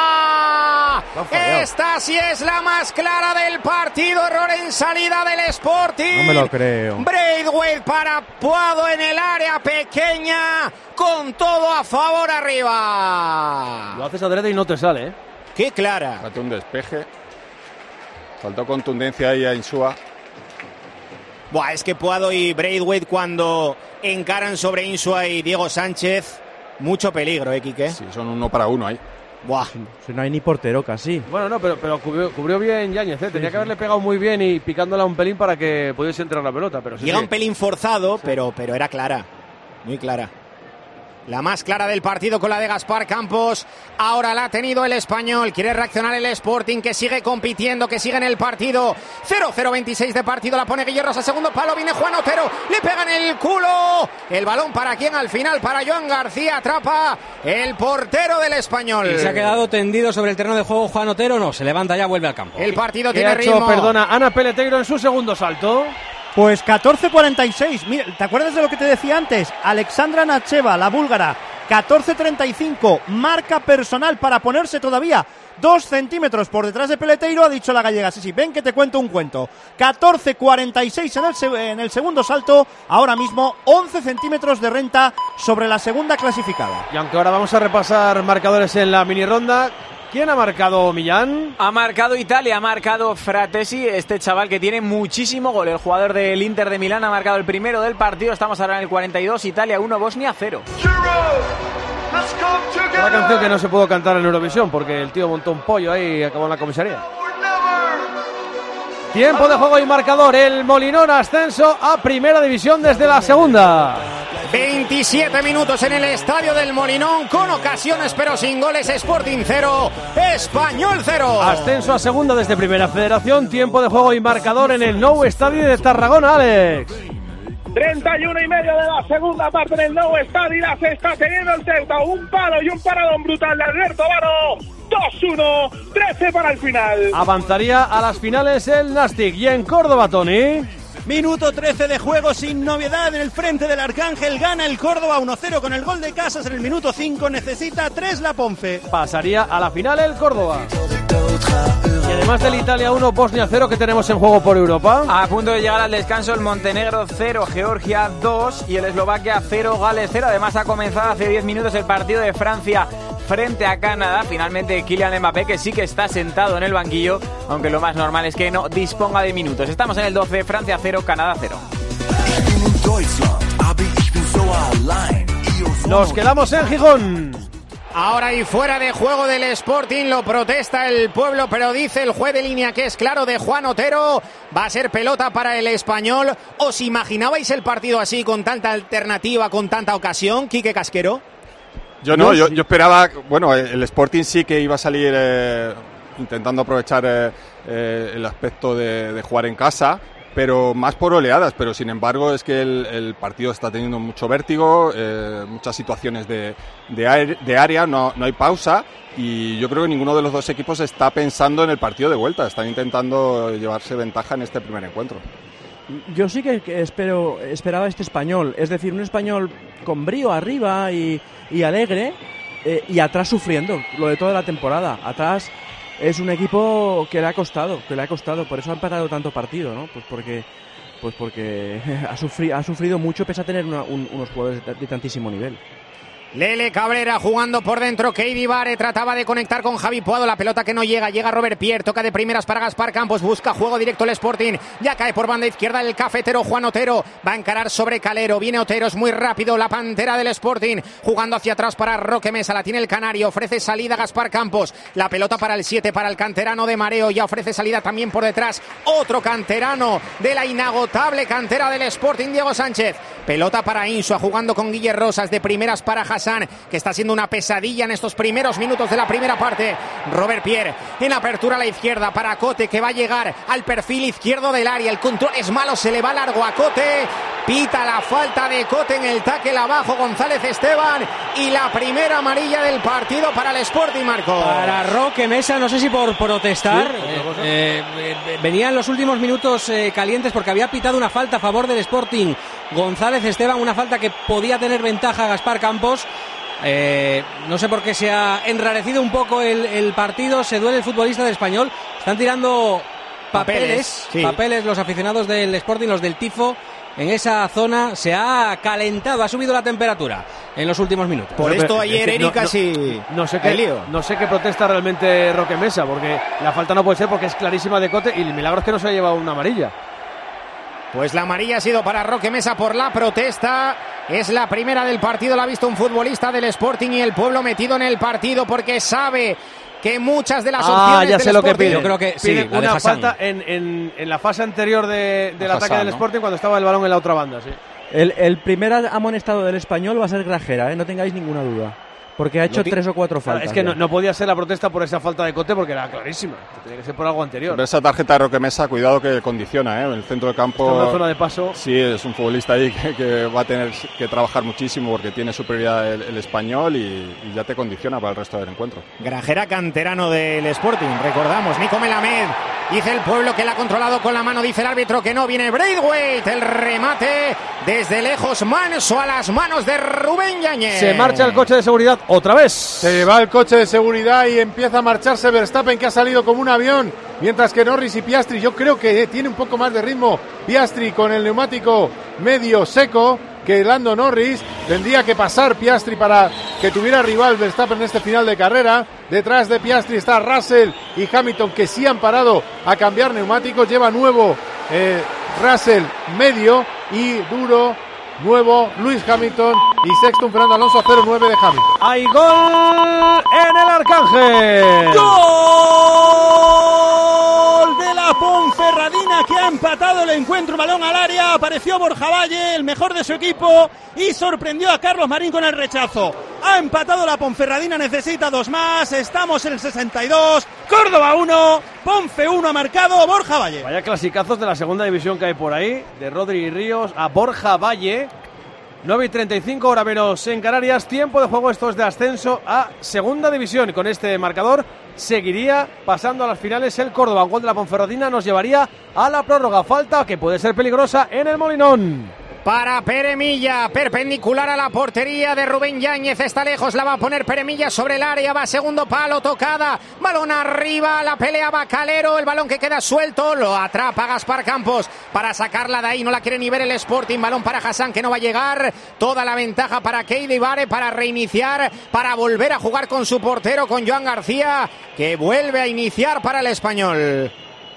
Esta sí es la más clara del partido, error en salida del Sporting. No me lo creo. Braithwaite para Puado en el área pequeña, con todo a favor arriba. Lo haces adrede y no te sale, ¿eh? Qué clara. falta un despeje. Faltó contundencia ahí a Insúa. Buah, es que Puado y Braithwaite cuando encaran sobre Insua y Diego Sánchez, mucho peligro, ¿eh, Quique? Sí, son uno para uno ahí. Buah. Si, si no hay ni portero casi. Bueno, no, pero, pero cubrió, cubrió bien Yáñez, ¿eh? Tenía sí, que haberle pegado muy bien y picándola un pelín para que pudiese entrar la pelota. Pero sí, Llega sí. un pelín forzado, sí. pero, pero era clara, muy clara. La más clara del partido con la de Gaspar Campos. Ahora la ha tenido el Español. Quiere reaccionar el Sporting, que sigue compitiendo, que sigue en el partido. cero cero veintiséis de partido. La pone Guillermo a segundo palo. Viene Juan Otero. Le pega en el culo. El balón para quién al final. Para Joan García. Atrapa el portero del Español. ¿Y se ha quedado tendido sobre el terreno de juego Juan Otero? No, se levanta ya, vuelve al campo. El partido ¿Qué tiene ha hecho, ritmo. perdona, Ana Peleteiro en su segundo salto? Pues catorce cuarenta y seis. Mira, ¿te acuerdas de lo que te decía antes? Alexandra Nacheva, la búlgara, catorce treinta y cinco, marca personal para ponerse todavía dos centímetros por detrás de Peleteiro. Ha dicho la gallega, sí, sí, ven que te cuento un cuento. catorce cuarenta y seis en el, se- en el segundo salto, ahora mismo once centímetros de renta sobre la segunda clasificada. Y aunque ahora vamos a repasar marcadores en la mini ronda, ¿quién ha marcado, Millán? Ha marcado Italia, ha marcado Fratesi, este chaval que tiene muchísimo gol. El jugador del Inter de Milán ha marcado el primero del partido. Estamos ahora en el cuarenta y dos, Italia uno, Bosnia cero. Una canción que no se pudo cantar en Eurovisión porque el tío montó un pollo ahí y acabó en la comisaría. Tiempo de juego y marcador. El Molinón ascenso a primera división desde la segunda. veintisiete minutos en el estadio del Molinón, con ocasiones pero sin goles. Sporting cero, Español cero. Ascenso a segunda desde Primera Federación. Tiempo de juego y marcador en el Nou Estadio de Tarragona, Alex. treinta y uno y medio de la segunda parte en el Nou Estadio. La se está teniendo el Ceuta. Un palo y un paradón brutal de Alberto Varo. dos uno, trece para el final. Avanzaría a las finales el Nastic. Y en Córdoba, Tony. Minuto trece de juego, sin novedad en el frente del Arcángel. Gana el Córdoba uno cero con el gol de Casas en el minuto cinco. Necesita tres la Ponfe. Pasaría a la final el Córdoba. Y además del Italia uno, Bosnia cero, que tenemos en juego por Europa. A punto de llegar al descanso el Montenegro cero, Georgia dos y el Eslovaquia cero, Gales cero. Además ha comenzado hace diez minutos el partido de Francia frente a Canadá. Finalmente Kylian Mbappé, que sí que está sentado en el banquillo, aunque lo más normal es que no disponga de minutos. Estamos en el doce, Francia cero, Canadá cero. Nos quedamos en Gijón. Ahora y fuera de juego del Sporting, lo protesta el pueblo, pero dice el juez de línea que es claro, de Juan Otero. Va a ser pelota para el Español. ¿Os imaginabais el partido así, con tanta alternativa, con tanta ocasión, Quique Casquero? Yo no, yo, yo esperaba, bueno, el Sporting sí que iba a salir eh, intentando aprovechar eh, eh, el aspecto de, de jugar en casa, pero más por oleadas, pero sin embargo es que el, el partido está teniendo mucho vértigo, eh, muchas situaciones de, de, aire, de área, no, no hay pausa, y yo creo que ninguno de los dos equipos está pensando en el partido de vuelta, están intentando llevarse ventaja en este primer encuentro. Yo sí que, que espero, esperaba este Español, es decir, un Español con brío arriba y, y alegre, eh, y atrás sufriendo lo de toda la temporada. Atrás es un equipo que le ha costado, que le ha costado, por eso ha empatado tanto partido, ¿no? Pues porque, pues porque ha, sufri, ha sufrido mucho pese a tener una, un, unos jugadores de, de tantísimo nivel. Lele Cabrera jugando por dentro, Keidi Vare trataba de conectar con Javi Puado, la pelota que no llega, llega Robert Pierre, toca de primeras para Gaspar Campos, busca juego directo el Sporting, ya cae por banda izquierda el cafetero Juan Otero, va a encarar sobre Calero, viene Otero, es muy rápido, la pantera del Sporting, jugando hacia atrás para Roque Mesa, la tiene el Canario, ofrece salida Gaspar Campos, la pelota para el siete, para el canterano de Mareo, ya ofrece salida también por detrás, otro canterano de la inagotable cantera del Sporting, Diego Sánchez, pelota para Insua, jugando con Guille Rosas, de primeras para Hassan, que está siendo una pesadilla en estos primeros minutos de la primera parte. Robert Pierre en apertura a la izquierda para Cote, que va a llegar al perfil izquierdo del área. El control es malo, se le va largo a Cote. Pita la falta de Cote en el tackle abajo González Esteban, y la primera amarilla del partido para el Sporting, Marco. Para Roque Mesa, no sé si por protestar, sí, eh, eh, venía en los últimos minutos eh, calientes porque había pitado una falta a favor del Sporting González Esteban, una falta que podía tener ventaja a Gaspar Campos. Eh, no sé por qué se ha enrarecido un poco el, el partido, se duele el futbolista del Español, están tirando papeles, papeles, sí. papeles los aficionados del Sporting, los del tifo. En esa zona se ha calentado, ha subido la temperatura en los últimos minutos. Por Pero, esto ayer Eric no, casi no, no sé qué no sé qué protesta realmente Roque Mesa, porque la falta no puede ser porque es clarísima de Cote y el milagro es que no se ha llevado una amarilla. Pues la amarilla ha sido para Roque Mesa por la protesta. Es la primera del partido, la ha visto un futbolista del Sporting y el pueblo metido en el partido porque sabe que muchas de las ah, opciones ya del sé lo que Sporting... pide. Yo creo que pide sí, la una de Hassan. falta en, en, en la fase anterior de, del A ataque Hassan, del ¿no? Sporting cuando estaba el balón en la otra banda, sí. El, el primer amonestado del Español va a ser Grajera, ¿eh? No tengáis ninguna duda. Porque ha hecho ti- tres o cuatro Claro, faltas. es que no, ya. no podía ser la protesta por esa falta de Cote porque era clarísima. Tenía que ser por algo anterior. Pero esa tarjeta de Roque Mesa, cuidado que condiciona, ¿eh? En el centro del campo. Está en una zona de paso. Sí, es un futbolista ahí que, que va a tener que trabajar muchísimo porque tiene superioridad el, el español y, y ya te condiciona para el resto del encuentro. Grajera, canterano del Sporting, recordamos, Nico Melamed, dice el pueblo que la ha controlado con la mano, dice el árbitro que no, viene Braithwaite, el remate desde lejos, manso a las manos de Rubén Yáñez. Se marcha el coche de seguridad otra vez. Se va el coche de seguridad y empieza a marcharse Verstappen, que ha salido como un avión, mientras que Norris y Piastri, yo creo que tiene un poco más de ritmo Piastri con el neumático medio seco que Lando Norris. Tendría que pasar Piastri para que tuviera rival Verstappen en este final de carrera. Detrás de Piastri está Russell y Hamilton, que sí han parado a cambiar neumáticos. Lleva nuevo eh, Russell medio y duro nuevo Lewis Hamilton y sexto un Fernando Alonso a cero nueve de Hamilton. Hay gol en el Arcángel. ¡Gol de la Ponferradina, que ha empatado el encuentro! Balón al área, apareció Borja Valle, el mejor de su equipo, y sorprendió a Carlos Marín con el rechazo. Ha empatado la Ponferradina, necesita dos más. Estamos en el sesenta y dos. Córdoba uno, Ponfe uno ha marcado Borja Valle. Vaya clasicazos de la segunda división que hay por ahí, de Rodri y Ríos a Borja Valle. nueve y treinta y cinco, hora menos en Canarias. Tiempo de juego, estos de ascenso a segunda división. Con este marcador seguiría pasando a las finales el Córdoba. Un gol de la Ponferradina nos llevaría a la prórroga. Falta que puede ser peligrosa en el Molinón. Para Pere Milla, perpendicular a la portería de Rubén Yáñez, está lejos, la va a poner Pere Milla sobre el área, va segundo palo, tocada, balón arriba, la pelea va Calero, el balón que queda suelto, lo atrapa Gaspar Campos para sacarla de ahí, no la quiere ni ver el Sporting, balón para Hassan que no va a llegar, toda la ventaja para Keidi Bare para reiniciar, para volver a jugar con su portero, con Joan García, que vuelve a iniciar para el Español.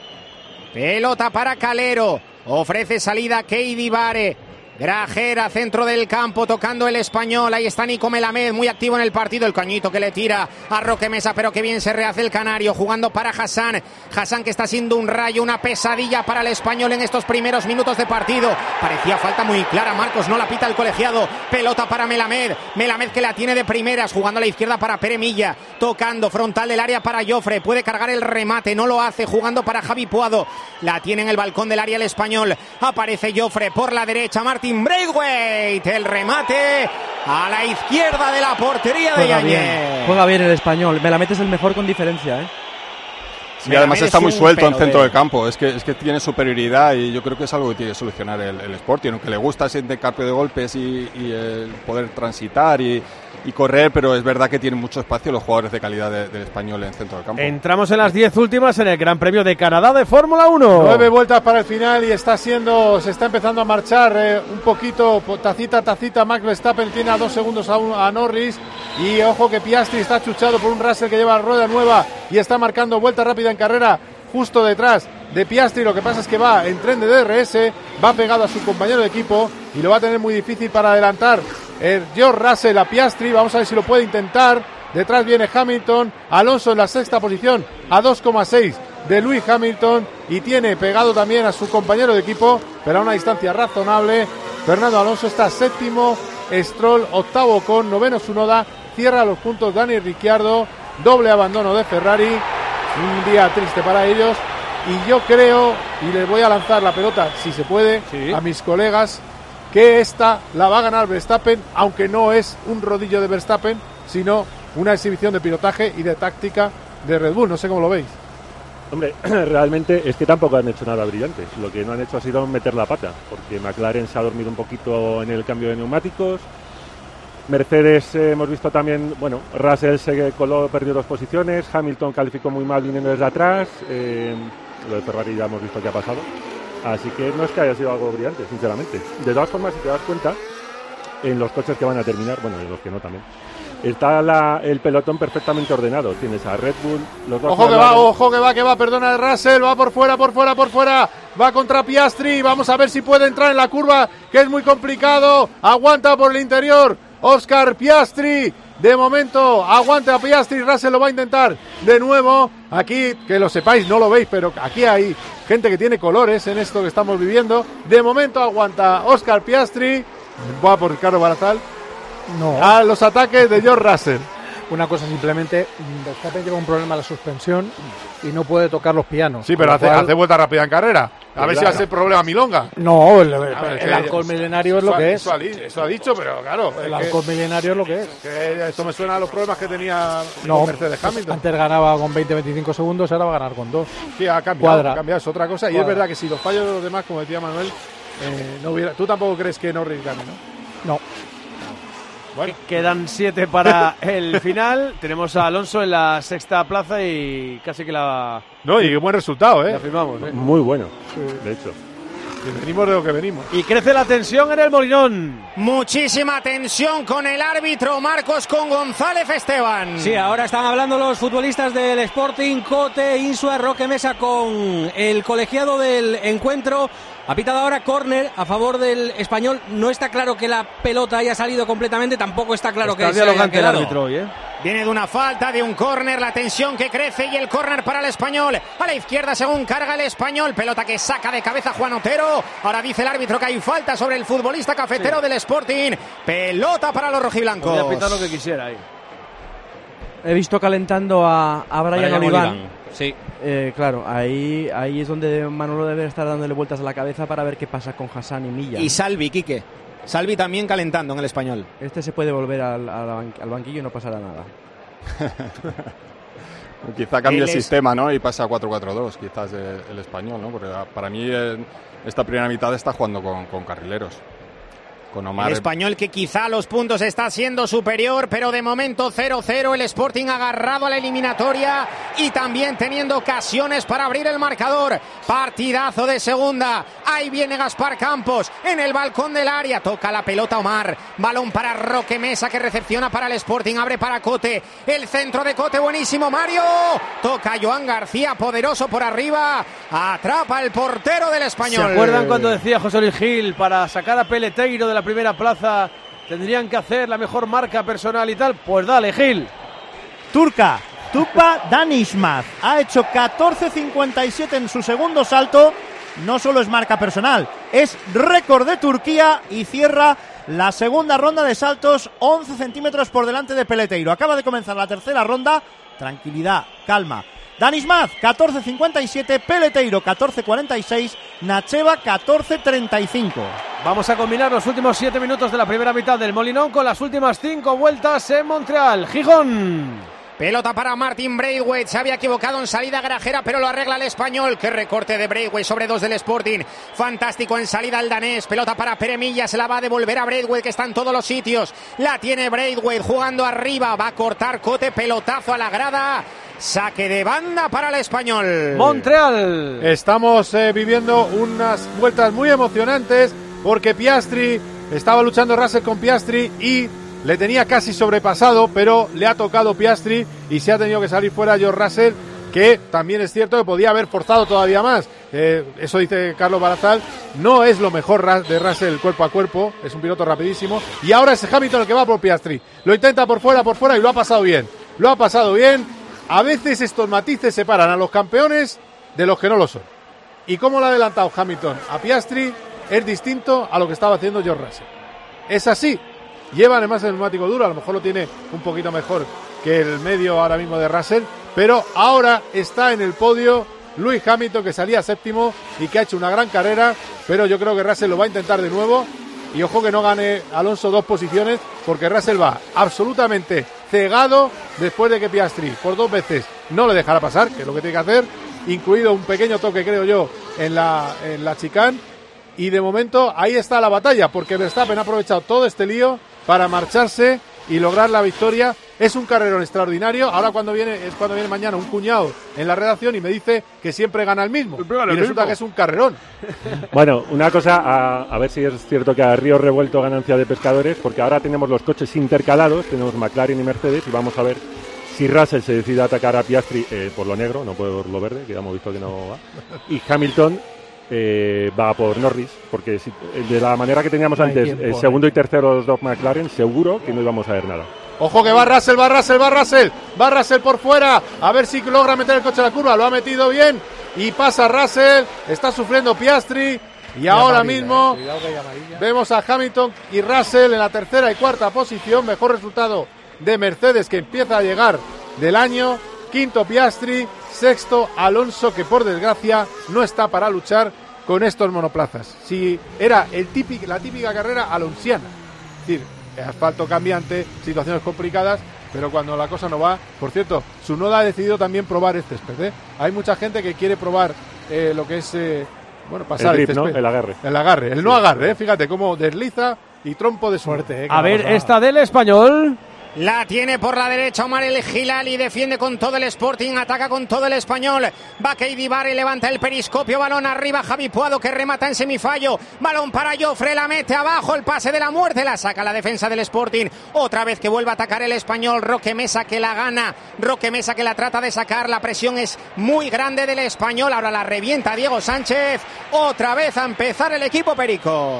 Pelota para Calero, ofrece salida Keidi Bare. Grajera, centro del campo, tocando el Español. Ahí está Nico Melamed, muy activo en el partido. El cañito que le tira a Roque Mesa, pero que bien se rehace el canario, jugando para Hassan. Hassan, que está siendo un rayo, una pesadilla para el Español en estos primeros minutos de partido. Parecía falta muy clara, Marcos, no la pita el colegiado. Pelota para Melamed. Melamed que la tiene de primeras, jugando a la izquierda para Pere Milla. Tocando, frontal del área para Jofre. Puede cargar el remate, no lo hace, jugando para Javi Puado. La tiene en el balcón del área el Español. Aparece Jofre por la derecha, Martín Braithwaite, el remate a la izquierda de la portería de Yáñez. Juega bien el Español, me la metes el mejor con diferencia, ¿eh? Sí, además está muy suelto en centro del campo, es que, es que tiene superioridad y yo creo que es algo que tiene que solucionar el, el Sporting, aunque le gusta ese intercambio de golpes y, y el poder transitar y, y correr, pero es verdad que tienen mucho espacio los jugadores de calidad de, del Español en centro del campo. Entramos en las diez últimas en el Gran Premio de Canadá de Fórmula uno. Nueve vueltas para el final y está siendo, se está empezando a marchar eh, un poquito, tacita, tacita. Max Verstappen tiene a dos segundos a, un, a Norris y ojo que Piastri está chuchado por un Russell que lleva rueda nueva y está marcando vuelta rápida en carrera justo detrás de Piastri. Lo que pasa es que va en tren de D R S, va pegado a su compañero de equipo y lo va a tener muy difícil para adelantar el George Russell a Piastri. Vamos a ver si lo puede intentar. Detrás viene Hamilton, Alonso en la sexta posición a dos coma seis de Lewis Hamilton y tiene pegado también a su compañero de equipo, pero a una distancia razonable. Fernando Alonso está séptimo, Stroll octavo con noveno Tsunoda, cierra los puntos Dani Ricciardo, doble abandono de Ferrari, un día triste para ellos. Y yo creo, y les voy a lanzar la pelota si se puede, sí, a mis colegas, que esta la va a ganar Verstappen, aunque no es un rodillo de Verstappen, sino una exhibición de pilotaje y de táctica de Red Bull. No sé cómo lo veis. Hombre, realmente es que tampoco han hecho nada brillante. Lo que no han hecho ha sido meter la pata, porque McLaren se ha dormido un poquito en el cambio de neumáticos. Mercedes eh, hemos visto también, bueno, Russell se coló, perdió dos posiciones, Hamilton calificó muy mal viniendo desde atrás, eh, lo de Ferrari ya hemos visto que ha pasado. Así que no es que haya sido algo brillante, sinceramente. De todas formas, si te das cuenta, en los coches que van a terminar, bueno, en los que no también, está la, el pelotón perfectamente ordenado. Tienes a Red Bull, los dos. Ojo que va, ojo que va, que va, perdona Russell, va por fuera, por fuera, por fuera, va contra Piastri, vamos a ver si puede entrar en la curva, que es muy complicado, aguanta por el interior, Oscar Piastri, de momento aguanta a Piastri, Russell lo va a intentar de nuevo, aquí, que lo sepáis, no lo veis, pero aquí hay gente que tiene colores en esto que estamos viviendo, de momento aguanta Oscar Piastri, va por Ricardo Barazal, no. a los ataques de George Russell. Una cosa simplemente, Verstappen lleva un problema a la suspensión y no puede tocar los pianos. Sí, pero hace, cual... hace vuelta rápida en carrera. A Pero ver claro. si va a ser problema Milonga. No, el, el, ver, el que alcohol eso, milenario es lo eso, que es. Eso ha, eso ha dicho, pero claro. El es alcohol que, milenario es lo que es. que esto me suena a los problemas que tenía No, con Mercedes Hamilton. Antes ganaba con veinte a veinticinco segundos, ahora va a ganar con dos. Sí, ha cambiado, Cuadra. ha cambiado, es otra cosa. Y Cuadra. es verdad que si los fallos de los demás, como decía Manuel, eh, no hubiera. Tú tampoco crees que Norris gane, ¿no? No. Bueno. Quedan siete para el final. Tenemos a Alonso en la sexta plaza y casi que la... No, y buen resultado, ¿eh? La firmamos, ¿eh? Muy bueno, de hecho. Venimos de lo que venimos. Y crece la tensión en el Molinón. Muchísima tensión con el árbitro Marcos, con González Esteban. Sí, ahora están hablando los futbolistas del Sporting, Cote, Insua, Roque Mesa con el colegiado del encuentro. Ha pitado ahora córner a favor del Español. No está claro que la pelota haya salido completamente, tampoco está claro Está que se haya dialogante el quedado. árbitro hoy, ¿eh? Viene de una falta, de un córner, la tensión que crece y el córner para el Español. A la izquierda según carga el Español, pelota que saca de cabeza Juan Otero. Ahora dice el árbitro que hay falta sobre el futbolista cafetero sí. del Sporting. Pelota para los rojiblancos. Podría pitar lo que quisiera ahí. He visto calentando a, a Brian, Brian Oliván. Oliván. Sí. Eh, claro, ahí, ahí es donde Manolo debe estar dándole vueltas a la cabeza para ver qué pasa con Hassan y Milla. Y Salvi, Quique. Salvi también calentando en el Español. Este se puede volver al, al, al banquillo y no pasará nada. Quizá cambie Él el es... sistema, ¿no? Y pasa a cuatro cuatro dos, quizás el, el Español, ¿no? Porque para mí eh, esta primera mitad está jugando con, con carrileros. Con Omar. El Español que quizá a los puntos está siendo superior, pero de momento cero cero, el Sporting agarrado a la eliminatoria y también teniendo ocasiones para abrir el marcador. Partidazo de segunda, ahí viene Gaspar Campos en el balcón del área, toca la pelota Omar, balón para Roque Mesa que recepciona para el Sporting, abre para Cote, el centro de Cote buenísimo, Mario, toca Joan García, poderoso por arriba, atrapa el portero del Español. ¿Se acuerdan cuando decía José Luis Gil, para sacar a Peleteiro de la primera plaza tendrían que hacer la mejor marca personal y tal? Pues dale, Gil. Turca, Tupa Danishmaz ha hecho catorce cincuenta y siete en su segundo salto. No solo es marca personal, es récord de Turquía y cierra la segunda ronda de saltos once centímetros por delante de Peleteiro. Acaba de comenzar la tercera ronda. Tranquilidad, calma. Danishmaz, catorce cincuenta y siete, Peleteiro, catorce cuarenta y seis, Nacheva, catorce treinta y cinco. Vamos a combinar los últimos siete minutos de la primera mitad del Molinón con las últimas cinco vueltas en Montreal. Gijón. Pelota para Martin Braithwaite, se había equivocado en salida Grajera, pero lo arregla el Español. Qué recorte de Braithwaite sobre dos del Sporting. Fantástico en salida el danés. Pelota para Peremilla, se la va a devolver a Braithwaite, que está en todos los sitios. La tiene Braithwaite jugando arriba, va a cortar Cote, pelotazo a la grada. Saque de banda para el Español. Montreal. Estamos eh, viviendo unas vueltas muy emocionantes porque Piastri, estaba luchando Russell con Piastri y le tenía casi sobrepasado, pero le ha tocado Piastri y se ha tenido que salir fuera George Russell, que también es cierto que podía haber forzado todavía más. Eh, eso dice Carlos Barazal, no es lo mejor de Russell cuerpo a cuerpo, es un piloto rapidísimo. Y ahora es Hamilton el que va por Piastri. Lo intenta por fuera, por fuera y lo ha pasado bien. Lo ha pasado bien. A veces estos matices separan a los campeones de los que no lo son. Y cómo lo ha adelantado Hamilton a Piastri es distinto a lo que estaba haciendo George Russell. Es así. Lleva además el neumático duro, a lo mejor lo tiene un poquito mejor que el medio ahora mismo de Russell, pero ahora está en el podio Lewis Hamilton, que salía séptimo y que ha hecho una gran carrera, pero yo creo que Russell lo va a intentar de nuevo y ojo que no gane Alonso dos posiciones, porque Russell va absolutamente cegado después de que Piastri por dos veces no le dejará pasar, que es lo que tiene que hacer, incluido un pequeño toque creo yo en la, en la chicane, y de momento ahí está la batalla, porque Verstappen ha aprovechado todo este lío para marcharse y lograr la victoria es un carrerón extraordinario. Ahora cuando viene es cuando viene mañana un cuñado en la redacción y me dice que siempre gana el mismo. Y resulta mismo. que es un carrerón. Bueno, una cosa, a, a ver si es cierto que a río revuelto ganancia de pescadores, porque ahora tenemos los coches intercalados, tenemos McLaren y Mercedes, y vamos a ver si Russell se decide a atacar a Piastri eh, por lo negro, no por lo verde, que ya hemos visto que no va, y Hamilton eh, va por Norris, porque si, de la manera que teníamos no antes, el segundo y tercero los dos McLaren, seguro que no íbamos a ver nada. Ojo que va Russell, va Russell, va Russell, va Russell por fuera, a ver si logra meter el coche a la curva, lo ha metido bien, y pasa Russell, está sufriendo Piastri, y, y ahora amarilla, mismo eh. vemos a Hamilton y Russell en la tercera y cuarta posición, mejor resultado de Mercedes que empieza a llegar del año, quinto Piastri, sexto Alonso, que por desgracia no está para luchar con estos monoplazas. Si era el típico, la típica carrera alonsiana, es decir, asfalto cambiante, situaciones complicadas, pero cuando la cosa no va, por cierto, Tsunoda ha decidido también probar el césped, ¿eh? Hay mucha gente que quiere probar eh, lo que es, eh, bueno, pasar el, grip, el césped, ¿no? El agarre. El agarre, el no agarre, ¿eh? Fíjate cómo desliza y trompo de suerte. ¿eh? A ver, esta del Español. La tiene por la derecha Omar El Hilali, defiende con todo el Sporting, ataca con todo el Español. Va Keidi Barry, levanta el periscopio, balón arriba, Javi Puado que remata en semifallo. Balón para Jofre, la mete abajo, el pase de la muerte, la saca la defensa del Sporting. Otra vez que vuelve a atacar el Español, Roque Mesa que la gana, Roque Mesa que la trata de sacar, la presión es muy grande del Español, ahora la revienta Diego Sánchez. Otra vez a empezar el equipo perico.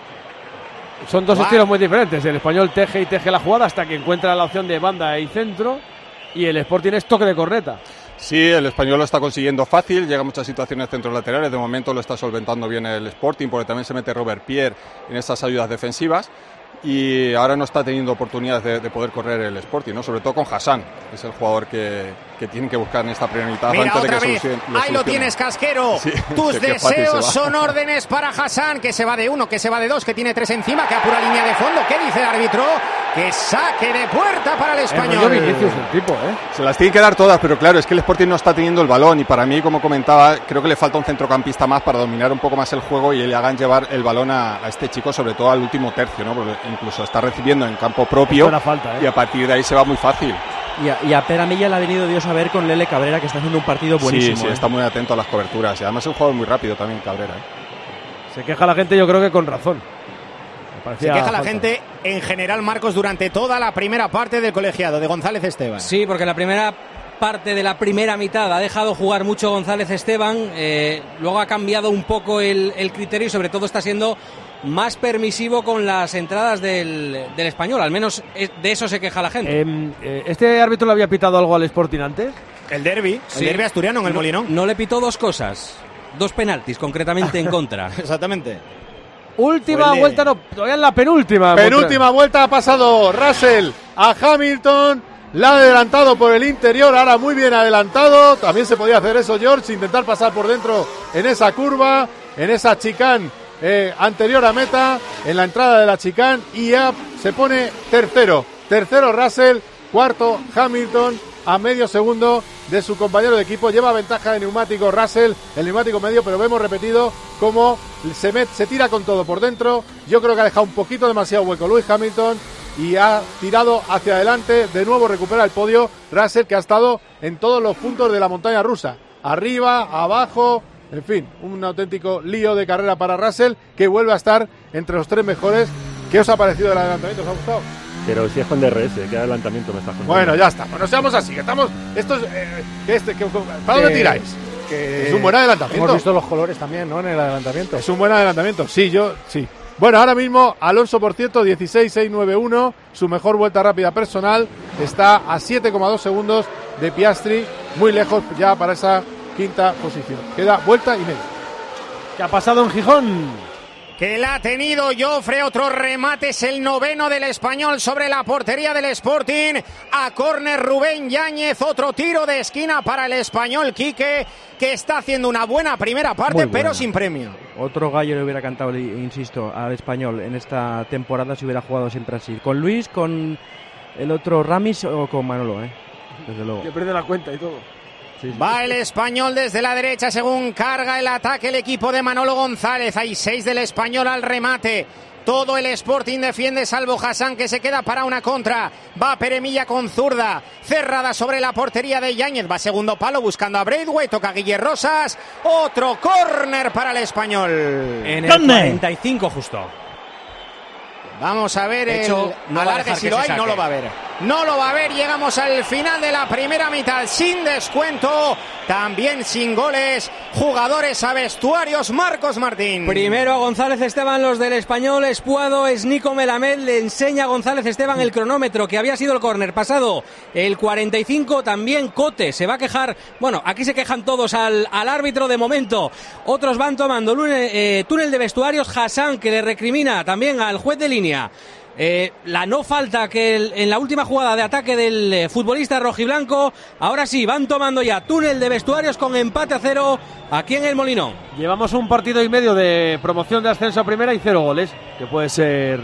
Son dos wow. estilos muy diferentes. El Español teje y teje la jugada hasta que encuentra la opción de banda y centro. Y el Sporting es toque de corneta. Sí, el Español lo está consiguiendo fácil. Llega a muchas situaciones centros laterales. De momento lo está solventando bien el Sporting, porque también se mete Robert Pierre en esas ayudas defensivas. Y ahora no está teniendo oportunidades de, de poder correr el Sporting, ¿no? Sobre todo con Hassan, que es el jugador que, que tienen que buscar en esta primera mitad. Mira, antes otra de que vez, solucione, lo ahí lo tienes, Casquero. Sí, tus deseos son órdenes para Hassan, que se va de uno, que se va de dos, que tiene tres encima, que apura línea de fondo. ¿Qué dice el árbitro? Que saque de puerta para el Español. El Vinicius, el tipo, ¿eh? Se las tiene que dar todas, pero claro, es que el Sporting no está teniendo el balón y para mí, como comentaba, creo que le falta un centrocampista más para dominar un poco más el juego y le hagan llevar el balón a, a este chico, sobre todo al último tercio, ¿no? Porque incluso está recibiendo en campo propio falta, ¿eh? Y a partir de ahí se va muy fácil. Y a, y a Peramilla le ha venido Dios a ver con Lele Cabrera, que está haciendo un partido buenísimo. Sí, sí, ¿eh? Está muy atento a las coberturas y además es un jugador muy rápido también, Cabrera, ¿eh? Se queja la gente, yo creo que con razón. Se queja falta. La gente en general, Marcos, durante toda la primera parte del colegiado de González Esteban. Sí, porque la primera parte de la primera mitad ha dejado jugar mucho González Esteban, eh, luego ha cambiado un poco el, el criterio y sobre todo está siendo más permisivo con las entradas del, del Español, al menos de eso se queja la gente. Eh, ¿Este árbitro le había pitado algo al Sporting antes? El derbi, sí. El derbi asturiano en el no, Molinón. No le pitó dos cosas, dos penaltis concretamente en contra. Exactamente. Última Huele. vuelta, no, todavía en la penúltima. Penúltima vuelta ha pasado Russell a Hamilton, la ha adelantado por el interior, ahora muy bien adelantado. También se podía hacer eso, George, intentar pasar por dentro en esa curva, en esa chicane eh, anterior a meta, en la entrada de la chicane, y ya se pone tercero. Tercero Russell, cuarto Hamilton, a medio segundo de su compañero de equipo. Lleva ventaja de neumático Russell, el neumático medio, pero vemos repetido cómo se, met, se tira con todo por dentro. Yo creo que ha dejado un poquito demasiado hueco Lewis Hamilton y ha tirado hacia adelante. De nuevo recupera el podio Russell, que ha estado en todos los puntos de la montaña rusa, arriba, abajo, en fin, un auténtico lío de carrera para Russell, que vuelve a estar entre los tres mejores. ¿Qué os ha parecido el adelantamiento? ¿Os ha gustado? Pero si es con D R S, ¿qué adelantamiento me estás contando? Bueno, ya está. Bueno, seamos así, que estamos... Esto es, eh, que este, que, ¿para dónde tiráis? Que es un buen adelantamiento. Hemos visto los colores también, ¿no? En el adelantamiento. Es un buen adelantamiento. Sí, yo... Sí. Bueno, ahora mismo Alonso, por cierto, dieciséis seis nueve uno, su mejor vuelta rápida personal. Está a siete coma dos segundos de Piastri, muy lejos ya para esa quinta posición. Queda vuelta y media. ¿Qué ha pasado en Gijón? Que la ha tenido Jofre, otro remate, es el noveno del Español sobre la portería del Sporting. A córner Rubén Yáñez, otro tiro de esquina para el Español, Quique, que está haciendo una buena primera parte, pero sin premio. Otro gallo le hubiera cantado, insisto, al Español en esta temporada si hubiera jugado siempre así. Con Luis, con el otro Ramis o con Manolo, ¿eh? Desde luego. Que pierde la cuenta y todo. Sí, sí. Va el Español desde la derecha según carga el ataque el equipo de Manolo González. Hay seis del Español al remate. Todo el Sporting defiende, salvo Hassan, que se queda para una contra. Va Peremilla con zurda, cerrada sobre la portería de Yáñez. Va segundo palo buscando a Braithwaite, toca Guille Rosas. Otro córner para el Español. En el cuarenta y cinco justo. Vamos a ver de hecho, el no alargue, si lo hay, no lo va a ver. No lo va a ver, llegamos al final de la primera mitad sin descuento, también sin goles, jugadores a vestuarios, Marcos Martín. Primero a González Esteban, los del Español, Espuado, es Nico Melamed, le enseña a González Esteban el cronómetro, que había sido el córner pasado, el cuarenta y cinco, también Cote, se va a quejar, bueno, aquí se quejan todos al, al árbitro de momento, otros van tomando lune, eh, túnel de vestuarios, Hassan, que le recrimina también al juez de línea. Eh, la no falta que el, en la última jugada de ataque del eh, futbolista rojiblanco. Ahora sí, van tomando ya túnel de vestuarios con empate a cero aquí en el Molinón. Llevamos un partido y medio de promoción de ascenso a primera y cero goles, que puede ser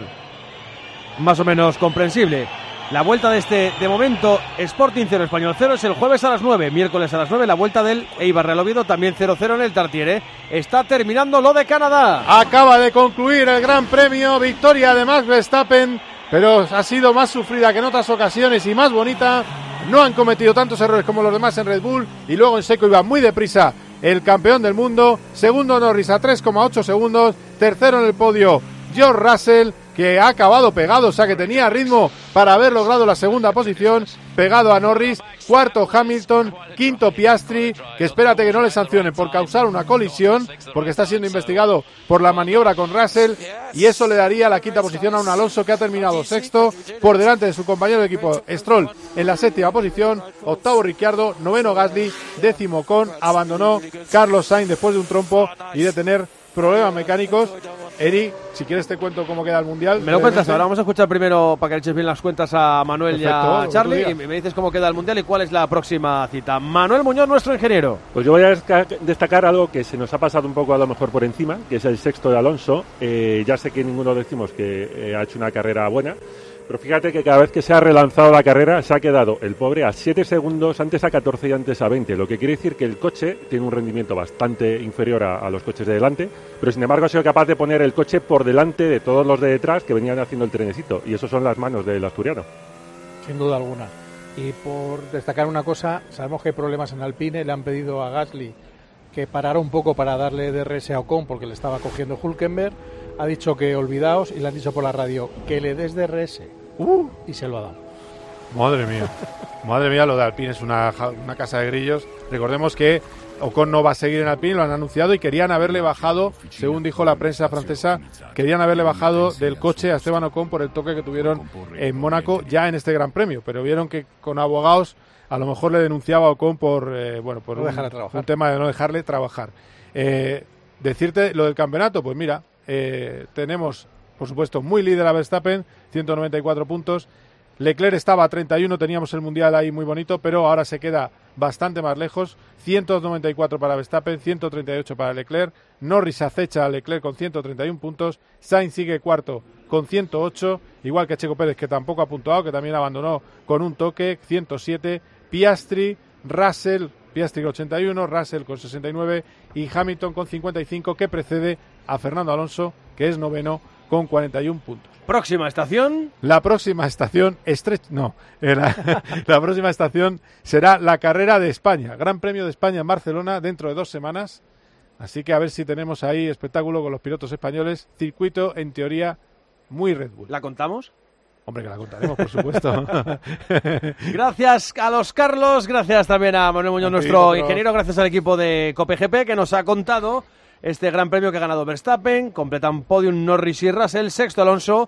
más o menos comprensible. La vuelta de este, de momento, Sporting cero, Español cero, es el jueves a las nueve, miércoles a las nueve, la vuelta del Eibar Real Oviedo, también cero cero en el Tartiere. Está terminando lo de Canadá. Acaba de concluir el Gran Premio, victoria de Max Verstappen, pero ha sido más sufrida que en otras ocasiones y más bonita. No han cometido tantos errores como los demás en Red Bull y luego en seco iba muy deprisa el campeón del mundo. Segundo Norris a tres coma ocho segundos, tercero en el podio George Russell, que ha acabado pegado, o sea que tenía ritmo para haber logrado la segunda posición, pegado a Norris. Cuarto Hamilton, quinto Piastri, que espérate que no le sancionen por causar una colisión, porque está siendo investigado por la maniobra con Russell, y eso le daría la quinta posición a un Alonso que ha terminado sexto, por delante de su compañero de equipo Stroll en la séptima posición, octavo Ricciardo, noveno Gasly, décimo Con, abandonó Carlos Sainz después de un trompo y de tener problemas mecánicos. Eri, si quieres te cuento cómo queda el Mundial. Me lo cuentas ahora, vamos a escuchar primero para que le eches bien las cuentas a Manuel. Perfecto, y a Charlie, y me dices cómo queda el Mundial y cuál es la próxima cita. Manuel Muñoz, nuestro ingeniero. Pues yo voy a destacar algo que se nos ha pasado un poco a lo mejor por encima, que es el sexto de Alonso. Eh, ya sé que ninguno decimos que eh, ha hecho una carrera buena, pero fíjate que cada vez que se ha relanzado la carrera se ha quedado el pobre a siete segundos, antes a catorce y antes a veinte, lo que quiere decir que el coche tiene un rendimiento bastante inferior a, a los coches de delante, pero sin embargo ha sido capaz de poner el coche por delante de todos los de detrás que venían haciendo el trenecito, y eso son las manos del asturiano. Sin duda alguna. Y por destacar una cosa, sabemos que hay problemas en Alpine, le han pedido a Gasly que parara un poco para darle D R S a Ocon porque le estaba cogiendo Hülkenberg. Ha dicho que olvidaos y le han dicho por la radio que le des D R S. Uh, y se lo ha dado. Madre mía, madre mía, lo de Alpine es una, una casa de grillos. Recordemos que Ocon no va a seguir en Alpine, lo han anunciado y querían haberle bajado, según dijo la prensa francesa, querían haberle bajado del coche a Esteban Ocon por el toque que tuvieron en Mónaco ya en este Gran Premio, pero vieron que con abogados a lo mejor le denunciaba a Ocon por, eh, bueno, por no un, un tema de no dejarle trabajar. Eh, decirte lo del campeonato, pues mira, eh, tenemos por supuesto muy líder a Verstappen, ciento noventa y cuatro puntos. Leclerc estaba a treinta y uno, teníamos el Mundial ahí muy bonito, pero ahora se queda bastante más lejos. ciento noventa y cuatro para Verstappen, ciento treinta y ocho para Leclerc. Norris acecha a Leclerc con ciento treinta y uno puntos. Sainz sigue cuarto con ciento ocho, igual que Checo Pérez, que tampoco ha puntuado, que también abandonó con un toque, ciento siete. Piastri, Russell, Piastri con ochenta y uno, Russell con sesenta y nueve y Hamilton con cincuenta y cinco, que precede a Fernando Alonso, que es noveno con cuarenta y uno puntos. Próxima estación. La próxima estación estrecha, no, la, la próxima estación será la carrera de España, Gran Premio de España en Barcelona dentro de dos semanas. Así que a ver si tenemos ahí espectáculo con los pilotos españoles. Circuito en teoría muy Red Bull. ¿La contamos? Hombre, que la contaremos, por supuesto. Gracias a los Carlos, gracias también a Manuel Muñoz, nuestro ingeniero, gracias al equipo de COPE-G P que nos ha contado este gran premio que ha ganado Verstappen. Completan podium Norris y Russell, sexto Alonso.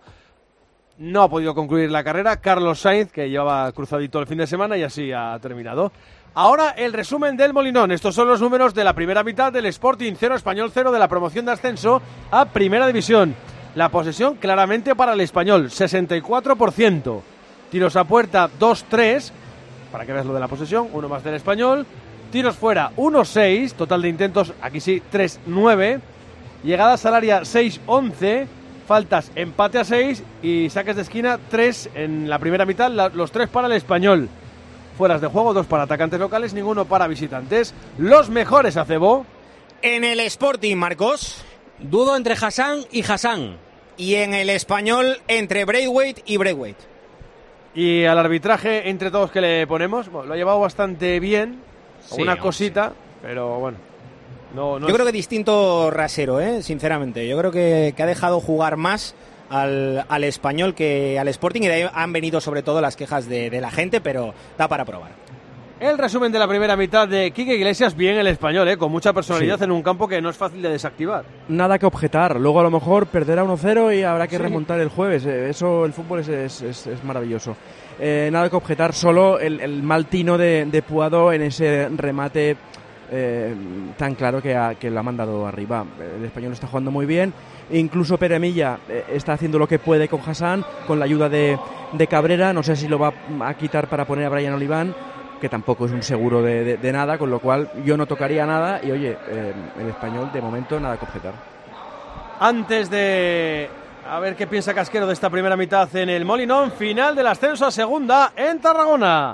No ha podido concluir la carrera Carlos Sainz, que llevaba cruzadito el fin de semana y así ha terminado. Ahora el resumen del Molinón. Estos son los números de la primera mitad del Sporting cero, Español cero, de la promoción de ascenso a Primera División. La posesión claramente para el Español, sesenta y cuatro por ciento. Tiros a puerta, dos tres, para que veas lo de la posesión, uno más del Español. Tiros fuera, uno seis, total de intentos, aquí sí, tres nueve. Llegadas al área, seis once. Faltas, empate a seis. Y saques de esquina, tres en la primera mitad, la, los tres para el Español. Fueras de juego, dos para atacantes locales, ninguno para visitantes. Los mejores a Cebo. En el Sporting, Marcos. Dudo entre Hassan y Hassan. y en el Español entre Braithwaite y Braithwaite. Y al arbitraje, entre todos que le ponemos, bueno, lo ha llevado bastante bien, Sí, una hombre, cosita, pero bueno. No, no Yo es- creo que distinto Rasero, ¿eh? Sinceramente. Yo creo que, que ha dejado jugar más al, al Español que al Sporting, y de ahí han venido sobre todo las quejas de, de la gente, pero da para probar. El resumen de la primera mitad de Quique Iglesias, bien el Español, ¿eh? Con mucha personalidad Sí. en un campo que no es fácil de desactivar. Nada que objetar. Luego a lo mejor perderá uno cero y habrá que Sí. remontar el jueves. Eh, Eso, el fútbol es, es, es- es maravilloso. Eh, nada que objetar, solo el, el mal tino de, de Puado en ese remate eh, tan claro que, ha, que lo ha mandado arriba. El Español está jugando muy bien. Incluso Peremilla eh, está haciendo lo que puede con Hassan, con la ayuda de, de Cabrera. No sé si lo va a quitar para poner a Brian Oliván, que tampoco es un seguro de, de- de nada, con lo cual yo no tocaría nada. Y oye, eh, el Español de momento nada que objetar. Antes de a ver qué piensa Casquero de esta primera mitad en el Molinón, final del ascenso a segunda en Tarragona.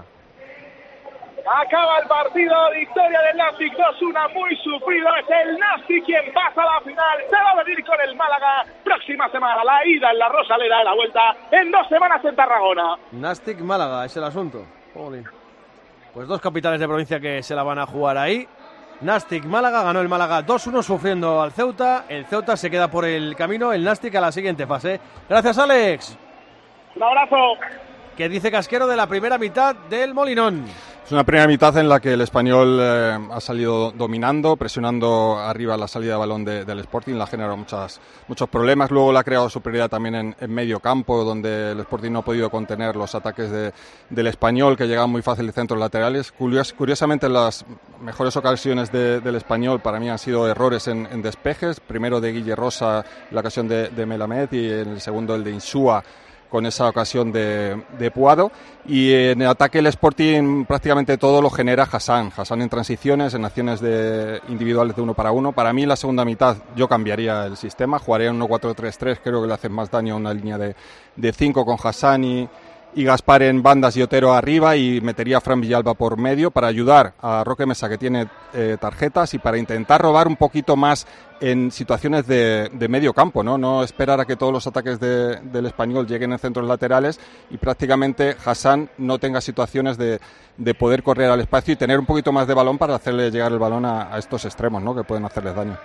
Acaba el partido, victoria del Nastic dos uno, muy sufrido. Es el Nastic quien pasa a la final. Se va a venir con el Málaga. Próxima semana, la ida en la Rosaleda y la vuelta en dos semanas en Tarragona. Nastic Málaga es el asunto. Jolín. Pues dos capitales de provincia que se la van a jugar ahí. Nastic Málaga, ganó el Málaga dos uno sufriendo al Ceuta. El Ceuta se queda por el camino, el Nastic a la siguiente fase. Gracias, Alex. Un abrazo. ¿Qué dice Casquero de la primera mitad del Molinón? Es una primera mitad en la que el Español eh, ha salido dominando, presionando arriba la salida de balón de, del Sporting, le ha generado muchas, muchos problemas. Luego le ha creado superioridad también en, en medio campo, donde el Sporting no ha podido contener los ataques de, del Español, que llegaban muy fácil de centros laterales. Curios, curiosamente, las mejores ocasiones de, del Español para mí han sido errores en, en despejes. Primero de Guille Rosa, la ocasión de, de Melamed, y en el segundo el de Insúa, con esa ocasión de, de Puado. Y en el ataque el Sporting prácticamente todo lo genera Hassan. Hassan en transiciones, en acciones de individuales de uno para uno. Para mí en la segunda mitad yo cambiaría el sistema, jugaría en uno cuatro tres tres, creo que le hace más daño a una línea de, de cinco con Hassan y, y Gaspar en bandas y Otero arriba, y metería a Fran Villalba por medio para ayudar a Roque Mesa, que tiene eh, tarjetas, y para intentar robar un poquito más en situaciones de, de medio campo, ¿no? No esperar a que todos los ataques de, del Español lleguen en centros laterales y prácticamente Hassan no tenga situaciones de, de poder correr al espacio y tener un poquito más de balón para hacerle llegar el balón a, a estos extremos, ¿no? Que pueden hacerles daño.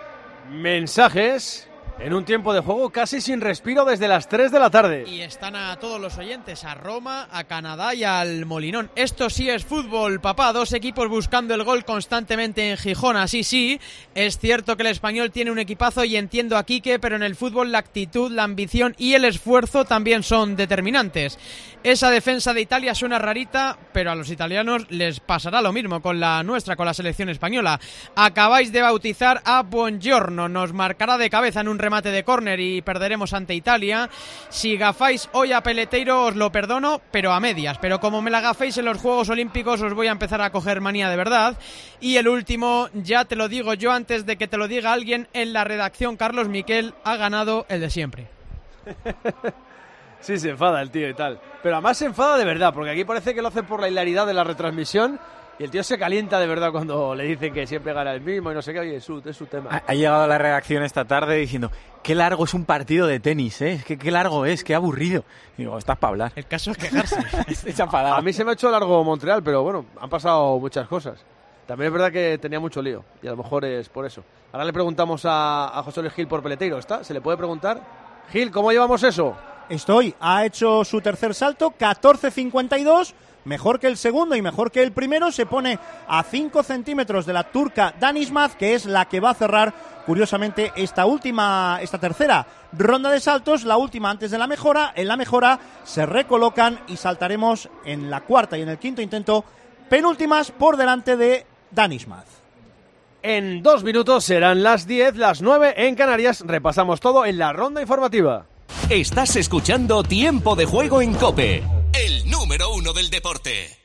Mensajes en un tiempo de juego casi sin respiro desde las tres de la tarde. Y están a todos los oyentes, a Roma, a Canadá y al Molinón. Esto sí es fútbol, papá. Dos equipos buscando el gol constantemente en Gijón. Así sí, es cierto que el Español tiene un equipazo y entiendo a Quique, pero en el fútbol la actitud, la ambición y el esfuerzo también son determinantes. Esa defensa de Italia suena rarita, pero a los italianos les pasará lo mismo con la nuestra, con la selección española. Acabáis de bautizar a Buongiorno, nos marcará de cabeza en un remate de córner y perderemos ante Italia. Si gafáis hoy a Peleteiro os lo perdono, pero a medias. Pero como me la gaféis en los Juegos Olímpicos os voy a empezar a coger manía de verdad. Y el último, ya te lo digo yo antes de que te lo diga alguien en la redacción, Carlos Miquel ha ganado el de siempre. Sí, se enfada el tío y tal. Pero además se enfada de verdad, porque aquí parece que lo hace por la hilaridad de la retransmisión y el tío se calienta de verdad cuando le dicen que siempre gana el mismo y no sé qué. Oye, es su, es su tema. Ha, ha llegado a la redacción esta tarde diciendo qué largo es un partido de tenis, ¿eh? Qué, qué largo es, qué aburrido. Digo, estás para hablar. El caso es quejarse. Está enfadado. A mí se me ha hecho largo Montreal, pero bueno, han pasado muchas cosas. También es verdad que tenía mucho lío y a lo mejor es por eso. Ahora le preguntamos a, a José Luis Gil por Peleteiro. ¿Está? ¿Se le puede preguntar? Gil, ¿cómo llevamos eso? Estoy, ha hecho su tercer salto, catorce cincuenta y dos, mejor que el segundo y mejor que el primero, se pone a cinco centímetros de la turca Danismaz, que es la que va a cerrar, curiosamente, esta última, esta tercera ronda de saltos, la última antes de la mejora. En la mejora se recolocan y saltaremos en la cuarta y en el quinto intento, penúltimas por delante de Danismaz. En dos minutos serán las diez, las nueve en Canarias. Repasamos todo en la ronda informativa. Estás escuchando Tiempo de Juego en COPE, el número uno del deporte.